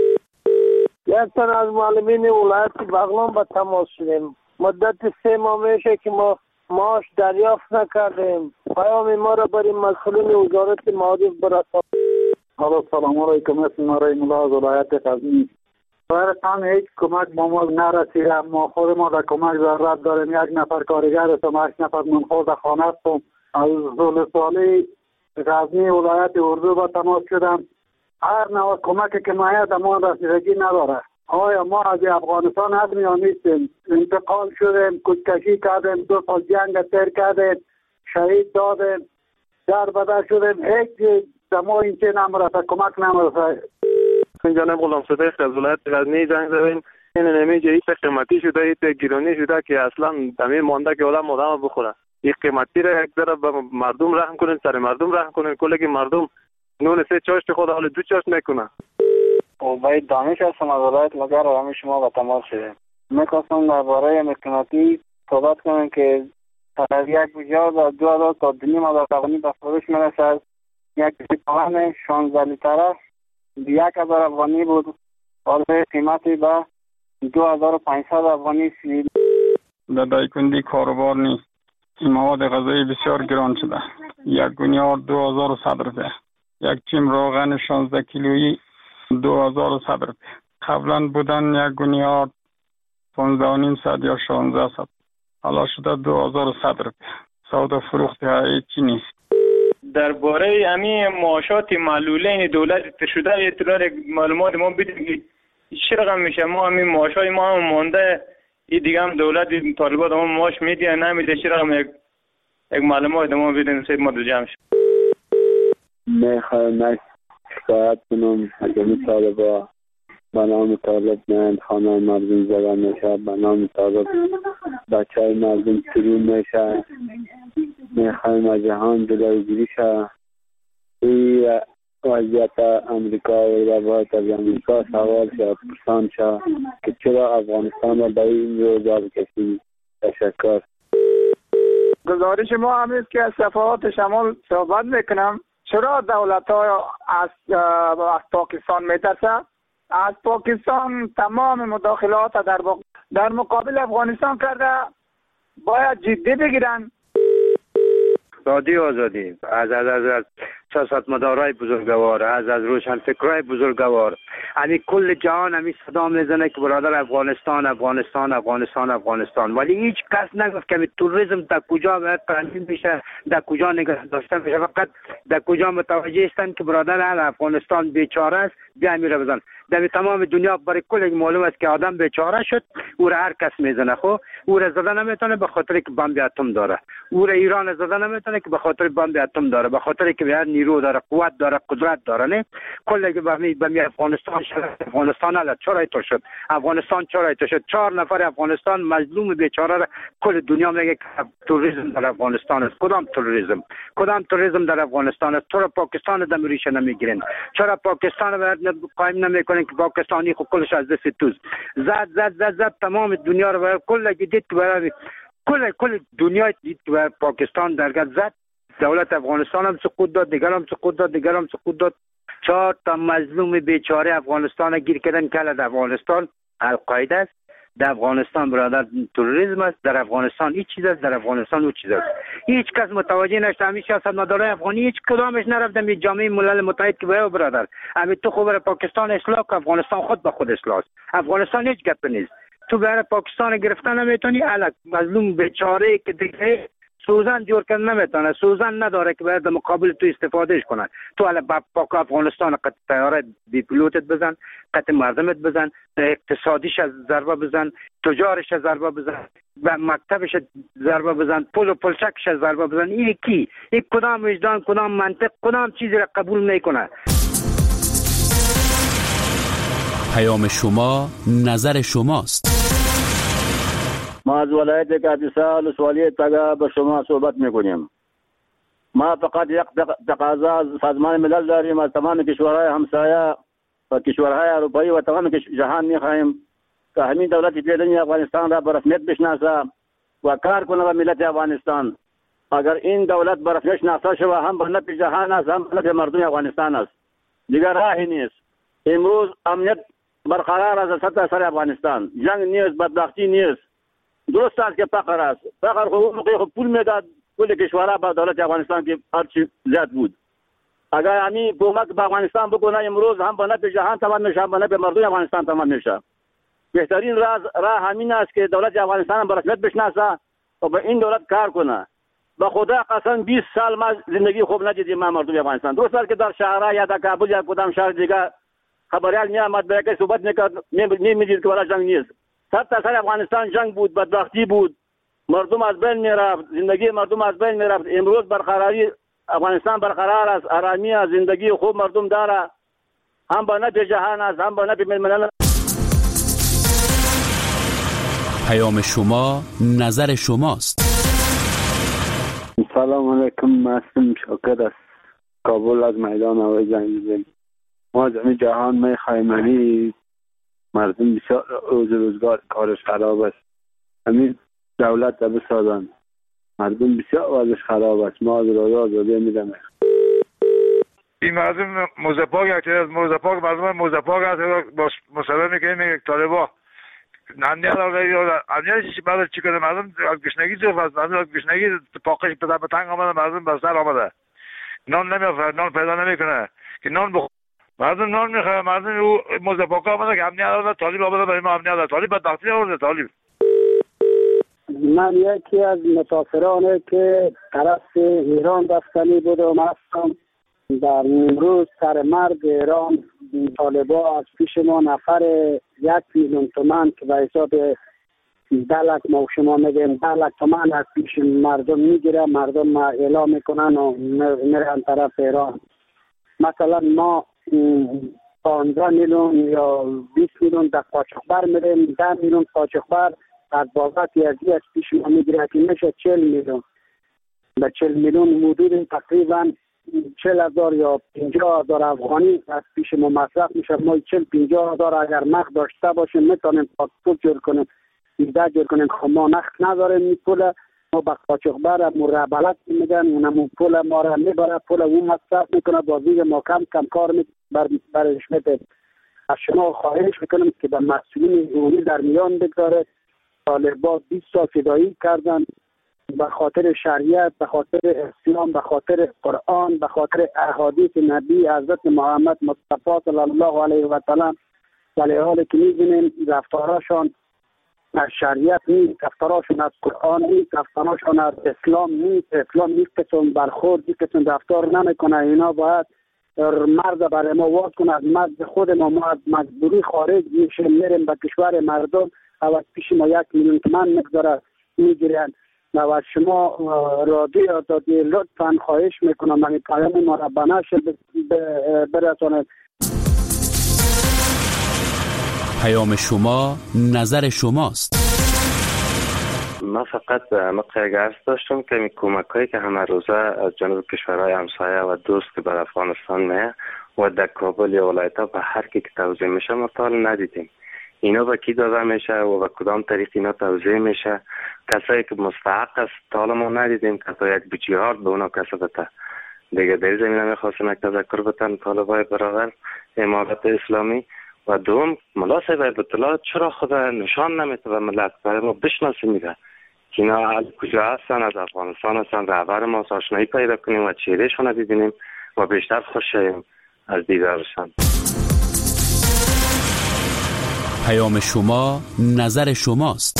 یک تن از معلمین ولایت بغلان با تماس شدیم. مدت 3 ماه میشه که ما معاش دریافت نکردیم. پیام ما را برای مسئولین وزارت معارف برسانید. سلام علیکم. اسم رحیم الله از ولایت غزنی. برایتان هیچ کمک با ما نرسیده. ما خود ما در کمک ضرورت داریم. 1 نفر کارگر هستم، 8 نفر منخور خانه هستم. از زولسوالی غزنی ولایت اردو با تماس شدم. هر نوع کمکی که مایه ما رسیدگی نداره. آیا ما از افغانستان هستیم یا نیستیم؟ انتقال شدیم، کشتشی کردیم، 2 سال جنگ سر کردیم، شهید دادیم، در بدر شدیم. هیچ دمو این چه نمرسه، کمک نمرسه. جناب غلام صدیق از ولایت غزنی زنگ زدیم. این نمیجه هیچ قیمتی شده، هیچ گیرانی شده که اصلا دمی مانده که آدم بخوره. این قیمتی را یک ذره به مردم رحم کنین، سر مردم رحم کنین. کلی مردم نون 3 چاشت خود حال 2 چاشت میکنه. باید دانش هستم از ولایت مگر و همه شما با تماس شده. میخواستم درباره قیمتی صحبت کنم که از یک بجار در 2000 تا 2500 افغانی به فروش میرسد. یک لیتر 16 لیتره 1000 افغانی بود، حالا قیمتی به 2500 افغانی سید. در دایکندی کاروبار نیست. این مواد غذایی بسیار گران شده. یک گونیار 2100 روپیه. یک چیم روغن 16 کیلویی 2100 روپیه. قبلا بودن یک گونیار 15,500 یا 1600. حالا شده 2100 روپیه. سودا فروخت هیچی نیست. درباره همین معاشات معلولین دولت شده اطلاع معلومات ما بدید که چه رقم میشه. ما همین معاشای ما هم مونده. این دیگه هم دولت طالبات ما معاش میده نمیده. چه رقم یک معلومات ما بدین سید ما دو جمع شد. میخوایم شکایت کنم حجم طالبا به نام طالب میند خانه مردم زدن میشه، به نام طالب بچه های مردم ترون میشه. میخوایم از جهان جلوگیری شه. این وضعیت امریکا و روایت از امریکا سوال شه، پرسان شه که چرا افغانستان را به این روزا بکشید. تشکر. گزارش ما هم است که از صفحات شمال صحبت میکنم. چرا دولت ها از پاکستان میترسه؟ از پاکستان تمام مداخلات در مقابل افغانستان کرده. باید جدی بگیرن. رادیو آزادی از سیاستمدارای بزرگوار، از روشنفکرای بزرگوار، کل جهان همی صدا میزنه که برادر افغانستان افغانستان افغانستان افغانستان، ولی هیچ کس نگفت که توریسم در کجا باید تنظیم میشه، در کجا نگه داشته میشه. فقط در کجا متوجه هستند که برادر افغانستان بیچاره است، بیا میره بزن. در تمام دنیا برای کل معلوم است که آدم بیچاره شد، او را هر کس میزنه. خب او را زدن نمیتونه به خاطر که بمب اتم داره، او را ایران زدن نمیتونه که به خاطر بمب اتم داره، به خاطر که بیاد نیرو داره، قوت داره، قدرت داره. نه کل که به افغانستان شد، افغانستان حالا چرا ایتو شد، افغانستان چرا ایتو شد. 4 نفر افغانستان مظلوم بیچاره را کل دنیا میگه که تروریسم در افغانستان است. کدام تروریسم در افغانستان است؟ چرا پاکستان دم ریشه نمیگیرین؟ چرا پاکستان را قایم نمیکنین که پاکستانی خود کلش از دست توز زد تمام دنیا رو کل دید که کل دنیا دید که پاکستان درگاه زد. دولت افغانستان هم سقوط داد، دیگر هم سقوط داد. 4 تا مظلوم بیچاره افغانستان گیر کردن که در افغانستان القاعده است، در افغانستان برادر تروریسم است، در افغانستان هیچ چیز است، در افغانستان هیچ چیز است. هیچ کس متوجه نشد. همین سیاستمدارای افغانی هیچ کدامش نرفتن به جامعه ملل متحد که بیا برادر تو خوب پاکستان اصلاح که افغانستان خود به خود اصلاح است. افغانستان هیچ گپ نیست. تو برای پاکستان گرفتن نمیتونی، الک مظلوم بیچاره که دیگه سوزن جور کردن نمیتونه، سوزن نداره که باید مقابل تو استفادهش کنن. تو الان پاک افغانستان قط طیاره بی پیلوتت بزن، قط مردمت بزن، اقتصادیش ضربه بزن، تجارش ضربه بزن، و مکتبش ضربه بزن، پل و پلچکش ضربه بزن. این کی؟ این کدام وجدان، کدام منطق، کدام چیزی را قبول نمیکنه؟ پیام شما نظر شماست. ما از ولایت کاپیسا ولسوالی تگا به شما صحبت میکنیم. ما فقط یک تقاضا از سازمان ملل داریم، از تمام کشورهای همسایه و کشورهای اروپایی و تمام جهان میخواهیم که همین دولت فعلی افغانستان را به رسمیت بشناسه و کار کنه به ملت افغانستان. اگر این دولت به رسمیت شناخته شود هم به نفع جهان است، هم به نفع مردم افغانستان است. دیگر راهی نیست. امروز امنیت برقرار است در سر افغانستان، جنگ نیست، بدبختی نیست. درست است که فقر است، فقر خود پول میداد کل کشورها به دولت افغانستان که هرچی زیاد بود. اگر همین کمک به افغانستان بکنه امروز هم به نفع جهان تمام میشه، هم به نفع مردم افغانستان تمام میشه. بهترین راه همین است که دولت افغانستان به رسمیت بشناسه و به این دولت کار کنه. به خدا قسم 20 سال ما زندگی خوب ندیدیم ما مردم افغانستان. درست است که در شهرها یا در کابل یا کدام شهر دیگه خبریال میامد به یک صحبت میکرد، نمیدید که ولا جنگ نیست. سر افغانستان جنگ بود، بدبختی بود، مردم از بین میرفت، زندگی مردم از بین میرفت. امروز برقراری افغانستان برقرار است، آرامی است، زندگی خوب مردم داره، هم به نفع جهان است، هم به نفع ملل. پیام شما نظر شماست. سلام علیکم، معصوم شاکر است، کابل از میدان هوایی زنگ می‌زنم. ما از جهان می‌خواهیم مردم بسیار روزگار کارش خراب است، همین دولت را بسازند. مردم بسیار وضعش خراب است. ما از راه آزادی میدم. این مردم موزپاک از موزپاک مردم موزپاک است، با مسلمه که میگه طالبا امنیت چی بعد چی کنه؟ مردم از گشنگی زیاد است، مردم از گشنگی پاکش به تنگ آمده، مردم به سر آمده، نان نمیافره، نان پیدا نمیکنه که نان مردم نان میخواه. مردم او مزدپاکا آمده که امنیت آورده، طالب آورده برای ما امنیت آورده، طالب بدبختی آورده. طالب من یکی از مسافرانه که طرف ایران رفتنی بودم هستم. در امروز سر مرگ ایران طالبا از پیش ما نفر 1 میلیون تومان که به حساب 10 لک ما شما میگیم 10 لک تومان از پیش مردم میگیره، مردم اعلام میکنن و میرن طرف ایران. مثلا ما 15 میلیون یا 20 میلیون در قاچاقبر میریم، 10 میلیون قاچاقبر از بابت یزدی از پیش ما میگیره که میشه 40 میلیون. به 40 میلیون حدود تقریبا 40,000 یا 50,000 افغانی از پیش ما مصرف میشه. ما 40-50,000 اگر نقد داشته باشیم میتونیم پاسپورت جور کنیم، ویزا جور کنیم. خب ما نقد نداریم، این پول ما به قاچاقبر مربلت میگن، اونم پول ما را میبره، پول اون مصرف میکنه، بازی ما کم کار برش میده. از شما خواهش میکنم که به مسئولین عمومی در میان بگذاره طالبان 20 سال فدایی کردن به خاطر شریعت، به خاطر اسلام، به خاطر قرآن، به خاطر احادیث نبی حضرت محمد مصطفی صلی الله علیه و سلم. ولی حالی که می‌بینیم رفتارشان از شریعت نیست، رفتارشان از قرآن نیست، رفتارشان از اسلام نیست. اسلام نیست که چون برخورد نیست که چون رفتار نمیکنه. اینا باید مرد برای ما واز کنه از مرد خود ما از مجبوری خارج میشیم، میریم به کشور مردم و از پیش ما 1 میلیون تومان مقدار میگیرن. و از شما رادیو آزادی لطفا خواهش میکنم من پیام ما را به نشر برسانید. پیام شما نظر شماست. من فقط یک عرض داشتم که این کمک هایی که همه روزه از جانب کشورهای همسایه و دوست که بر افغانستان میه و در کابل یا ولایت ها به هر کی که توزیع میشه ما تا ندیدیم. اینا به کی داده میشه و به کدام طریق اینا توزیع میشه؟ کسایی که مستحق است تا ما ندیدیم که تا یک بجیهات به اونا کسا بته. دیگه در زمینه میخواستم یک تذکر بتن طالبای برادر امارت اسلامی و دوم ملا صاحب بیت الله چرا خدا نشان نمیده و ملت برای ما بشناسیم میگه که اینا کجا هستن، از افغانستان هستن، رهبر ما آشنایی پیدا کنیم و چهرهشون ببینیم و بیشتر خوش شویم از دیدارشان. پیام شما نظر شماست.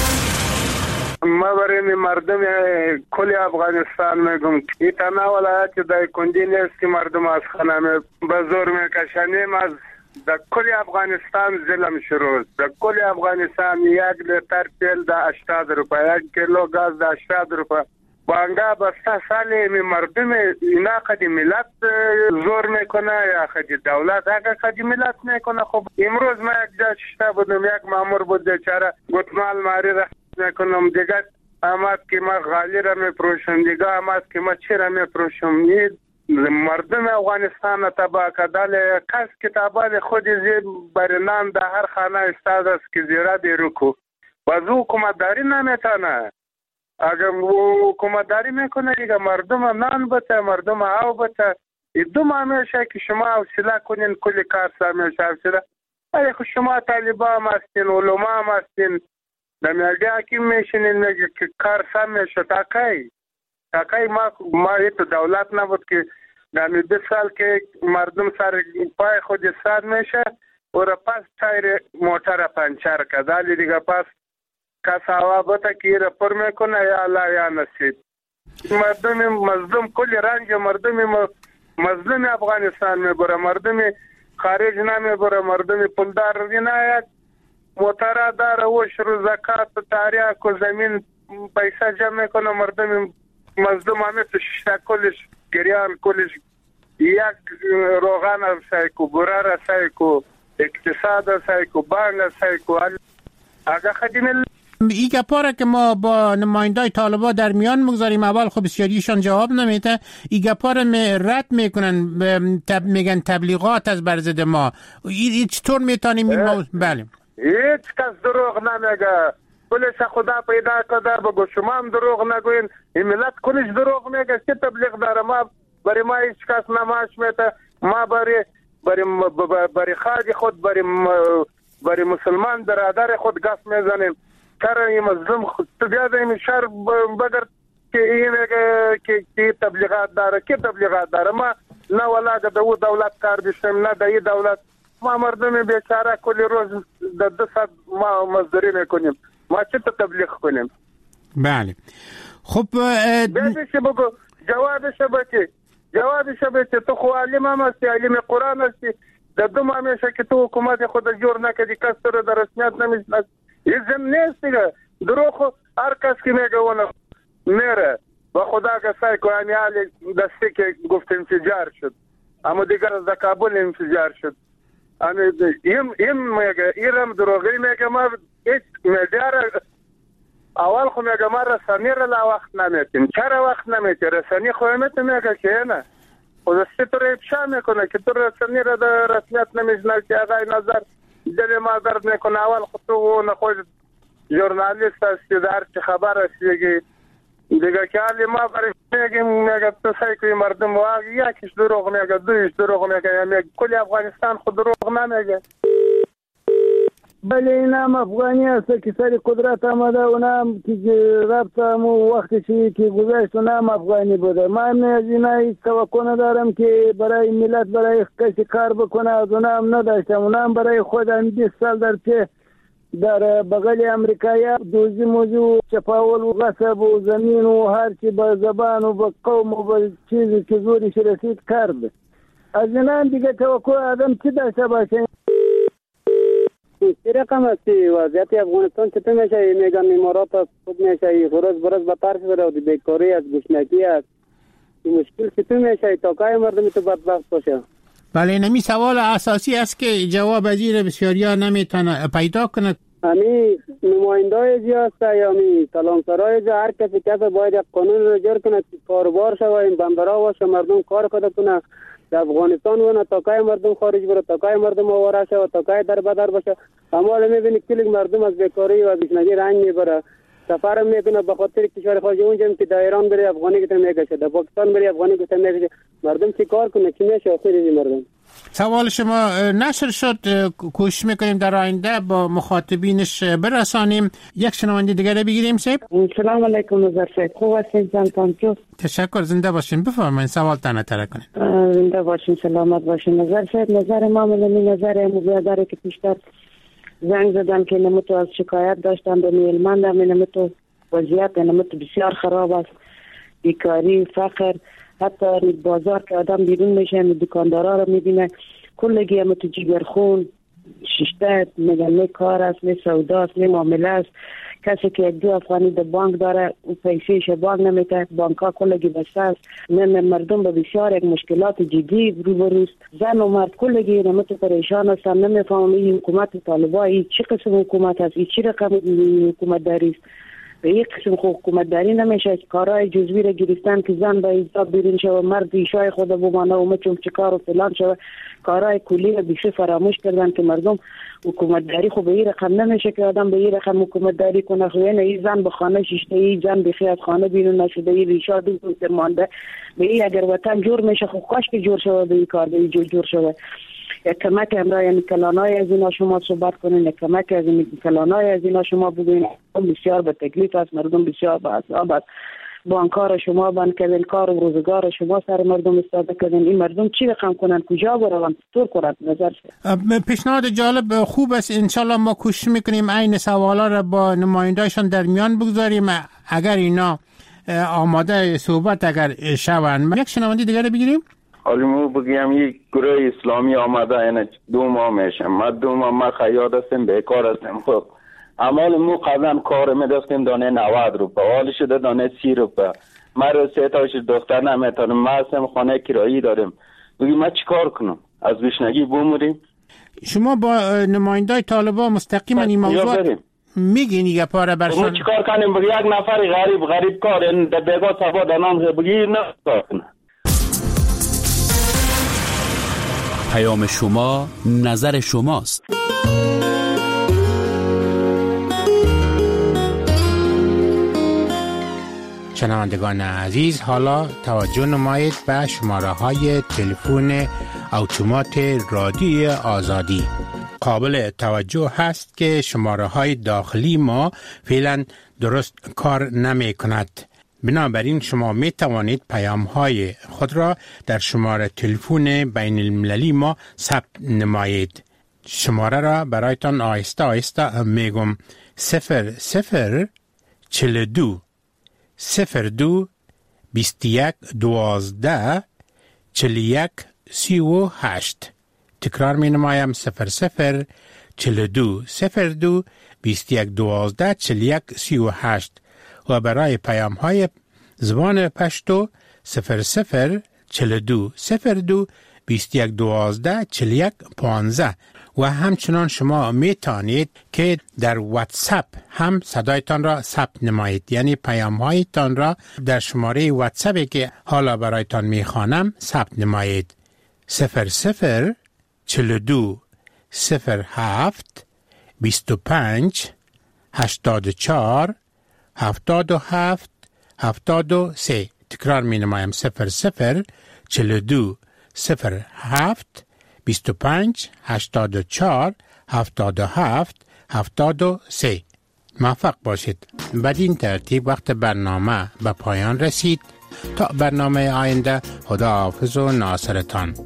ما برای مردم کل افغانستان میگم این تنها ولایت در کندی نیست که مردم از خانه به زور میکشنیم. از در کل افغانستان ظلم شروع. در کل افغانستان 1 لیتر تیل در 80 روپه، 1 کیلو گاز در 80 روپه. بانگا بسته سالی مردم اینا خدی ملت زور میکنه یا خدی دولت اگه خدی ملت میکنه. خب امروز ما یک جا شتا بودم، یک مامور بود بیچاره گوتمال ماری را میکنم دیگه آمد که ما غالی را میپروشم، دیگه آمد که ما چی را میپروشم. مردم افغانستان تباه کدال کس کتابال خود زیر برنان در هر خانه استاد است که زیرا دیروکو و زو حکومتداری نمیتانه. اگر حکومتداری میکنه دیگه مردم نان بته، مردم آو بته. دو ماه میشه که شما حوصله کنین کلی کار سامیشه حوصله. ولی خود شما طالبان هم هستین، علما هم هستین، در میگه حکیم میشینین میگه که کار سامیشه. تاکی ما یه تو دولت نبود که در 2 سال که مردم سر پای خود ساد میشه و را پس تایر موتر پنچر کدالی دیگه پس کس هوا بتا که را پر میکنه یا الله یا نصیب. مردم مظلوم کلی رنج مردم مظلوم افغانستان میبره، مردم خارج نمیبره، مردم پولدار نه یک موتر داره و شروع زکات تاریخ و زمین پیسه جمع میکنه. مردم مظلوم همه تو شتا کلش گریان کلش یک روغان سایکو برار سایکو اقتصاد سایکو بانگ سایکو اگه خدیم این گپاره که ما با نمایندای طالبا در میان مگذاریم اول خب بسیاریشان جواب نمیده. این گپاره رد میکنن، میگن تبلیغات از برزد ما. این چطور میتونیم این بله هیچ کس دروغ نمیگه. پلیس خدا پیدا کرده بگو شما هم دروغ نگوین. این ملت کنش دروغ میگه چه تبلیغ داره. ما برای ما هیچ کس نماش میده. ما برای خاج خود برای مسلمان برادر خود گف میزنیم. کار این مظلوم خود تو بیاد این شهر بگر که این که تبلیغات داره که تبلیغات داره. ما نه ولا که دو دولت کار بشیم نه دایی دولت. ما مردم بیچاره کلی روز در 2 ساعت ما مزدوری میکنیم. ما چه تبلیغ کنیم؟ بله خب بیادش بگو جوابش بچه تو خو علم هم هستی، علم قرآن هستی. در 2 ماه میشه که تو حکومت خود جور نکدی، کس تو رو در رسمیت نمیشنست. این زم نیست دیگه. دروغ هر کس که میگه اونه میره و خدا که سعی که همی حالی دستی که گفت انفجار شد اما دیگر از کابل انفجار شد. این میگه ایرم دروغی میگه. ما هیچ میدیار اول خو میگه ما رسانی را لا وقت نمیتیم. چرا وقت نمیتی؟ رسانی خویمت میگه که نه خود دستی تو را افشا میکنه که تو رسانی را در رسمیت نمیشنه که آقای نظر دل ما درد میکنه. اول خود تو نخوش جورنالیست هستی در چه خبر هستی دیگه که حالی ما برای میگه تو سعی که مردم واقعی یکیش دروغ میگه، دویش دروغ میگه، کلی افغانستان خود دروغ نمیگه. بله اینم افغانی است که سر قدرت آمده، اونم که رفتم وقتی که گذشت اونم افغانی بوده. من از اینا هیچ توقع ندارم که برای ملت برای کسی کار بکنه، از اونم نداشتم. اونم برای خودم 20 سال در که در بغل امریکایی دوزی موضوع چپاول و غصب و زمین و هرچی با زبان و با قوم و با چیزی که زورش رسید کرد. از اینا دیگه توقع آدم چی داشته باشه؟ چی رقم هستی؟ وضعیت افغانستان چطور میشه؟ میگن امارات است خوب میشه، روز برز بدتر شده و بیکاری از گشنگی است. این مشکل چطور میشه تا که مردم تو بدبخت باشه؟ بله نمی سوال اساسی است که جواب وزیر بسیاریا نمیتونه پیدا کنه. همی نمایندای جی هست یا همی کلانسرای جی، هر کسی باید قانون رو جور کنه که کاربار شوه، این بندرها باشه، مردم کار کده کنه در افغانستان ونه، تاکای مردم خارج بره، تاکای مردم آواره شوه، تاکای در بدر باشه. اما حالا میبینی کلیک مردم از بیکاری و بیشنگی رنگ میبره، سفر میکنه به خاطر کشور خارج. اونجا که در ایران بری افغانی گته میگشه، در پاکستان بری افغانی گته میگشه. مردم چی کار کنه؟ چی میشه آخری مردم؟ سوال شما نشر شد، کوشش میکنیم در آینده با مخاطبینش برسانیم. یک شنونده دیگر بگیریم. سلام علیکم نظر شیخ، خوب هستین زنتان جو؟ تشکر، زنده باشین. بفرمایید سوال تنه تره کنید. زنده باشین، سلامت باشین. نظر شیخ، نظر ما ملمی نظر مزیاداره که پیشتر زنگ زدن که نمتو از شکایت داشتن به میلمندم، نمتو وضعیت نمتو بسیار خراب است، بیکاری، فقر، حتی بازار که آدم بیرون میشه دکاندارا رو میبینه کلگی هم تو جیگرخون ششته میگن نه کار است، نه سودا است، نه معامله است. کسی که یک دو افغانی در بانک داره او پیسهش بانک نمیده، بانک ها کلگی بسته است. نه مردم به بسیار یک مشکلات جدی روبروست. زن و مرد کلگی نمت پریشان هستن، نمیفهمم این حکومت طالبان چه قسم حکومت است، این چه رقم حکومت داری است. به یک قسم حکومت داری نمیشه. کارهای جزوی را گرفتن که زن با ایجاب بیرون شوه، مرد ایشای خود بمانه و مچم چکار و فلان شوه. کارهای کلی را بیشتر فراموش کردن که مردم حکومت داری خب به این رقم نمیشه که آدم به این رقم حکومت داری کنه. خب این زن به خانه ششته، این زن بخی از خانه بیرون نشده، این ریشا دو مانده. به این اگر وطن جور میشه خب کاش که جور شوه، به این کار به این جور شوه. یک کمک امرای یعنی کلانای از اینا شما صحبت کنین، یک کمک از این کلانای از اینا شما بگوین. بسیار به تکلیف است، مردم بسیار به عذاب است. بانکار شما بند کردین، کار و روزگار شما سر مردم استاده کردین. این مردم چی رقم کنن، کجا برون، طور کنند؟ نظر پیشنهاد جالب خوب است. انشالله ما کوشش میکنیم این سوالا را با نمایندهشان در میان بگذاریم اگر اینا آماده صحبت اگر شوند. یک شنونده دیگر بگیریم. حالی مو بگیم یک گروه اسلامی آمده اینه 2 ماه میشه، ما 2 ماه ما خیاط هستیم، بیکار هستیم. خب اما مو قبلا کار میدستیم دانه 90 روپه، حالی شده دانه 30 روپه. ما رو 3 تاش دختر نمیتونیم، ما هستیم خانه کرایی داریم. بگیم ما چیکار کنم؟ از گشنگی بموریم؟ شما با نماینده طالبان مستقیما این موضوع میگین یه پاره برشان؟ ما چیکار کنیم؟ بگی یک نفر غریب کار در بیگا صفا دانان بگی نه کار کنه. پیام شما نظر شماست. شنوندگان عزیز، حالا توجه نمایید به شماره های تلفن اتومات رادیو آزادی. قابل توجه هست که شماره های داخلی ما فعلا درست کار نمی کند. بنابراین شما می توانید پیام های خود را در شماره تلفن بین المللی ما ثبت نمایید. شماره را برایتان آهسته آهسته میگم: 0042 02 21 12 41 38. تکرار می نمایم: 0042 02 21 12 41 38. و برای پیام های زبان پشتو 0042 02 21 12 41 15. و همچنان شما می توانید که در واتساپ هم صدایتان را ثبت نمایید، یعنی پیام هایتان را در شماره واتساپی که حالا برایتان می خوانم ثبت نمایید: 0042 07 25 84 77 73. تکرار می نمایم: 0042 07 25 84 77 73. موفق باشید. بدین ترتیب وقت برنامه به پایان رسید. تا برنامه آینده، خداحافظ و ناصرتان.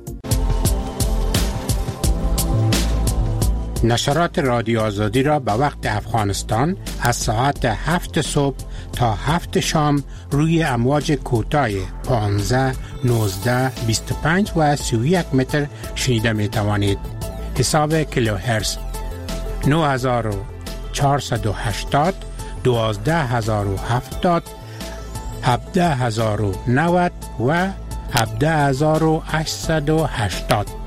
نشرات رادیو آزادی را به وقت افغانستان از ساعت 7 صبح تا 7 شام روی امواج کوتاه 15، 19، 25 و 31 متر شنیده می توانید. حساب کیلوهرتز 9480، 12070، 17090 و 17880.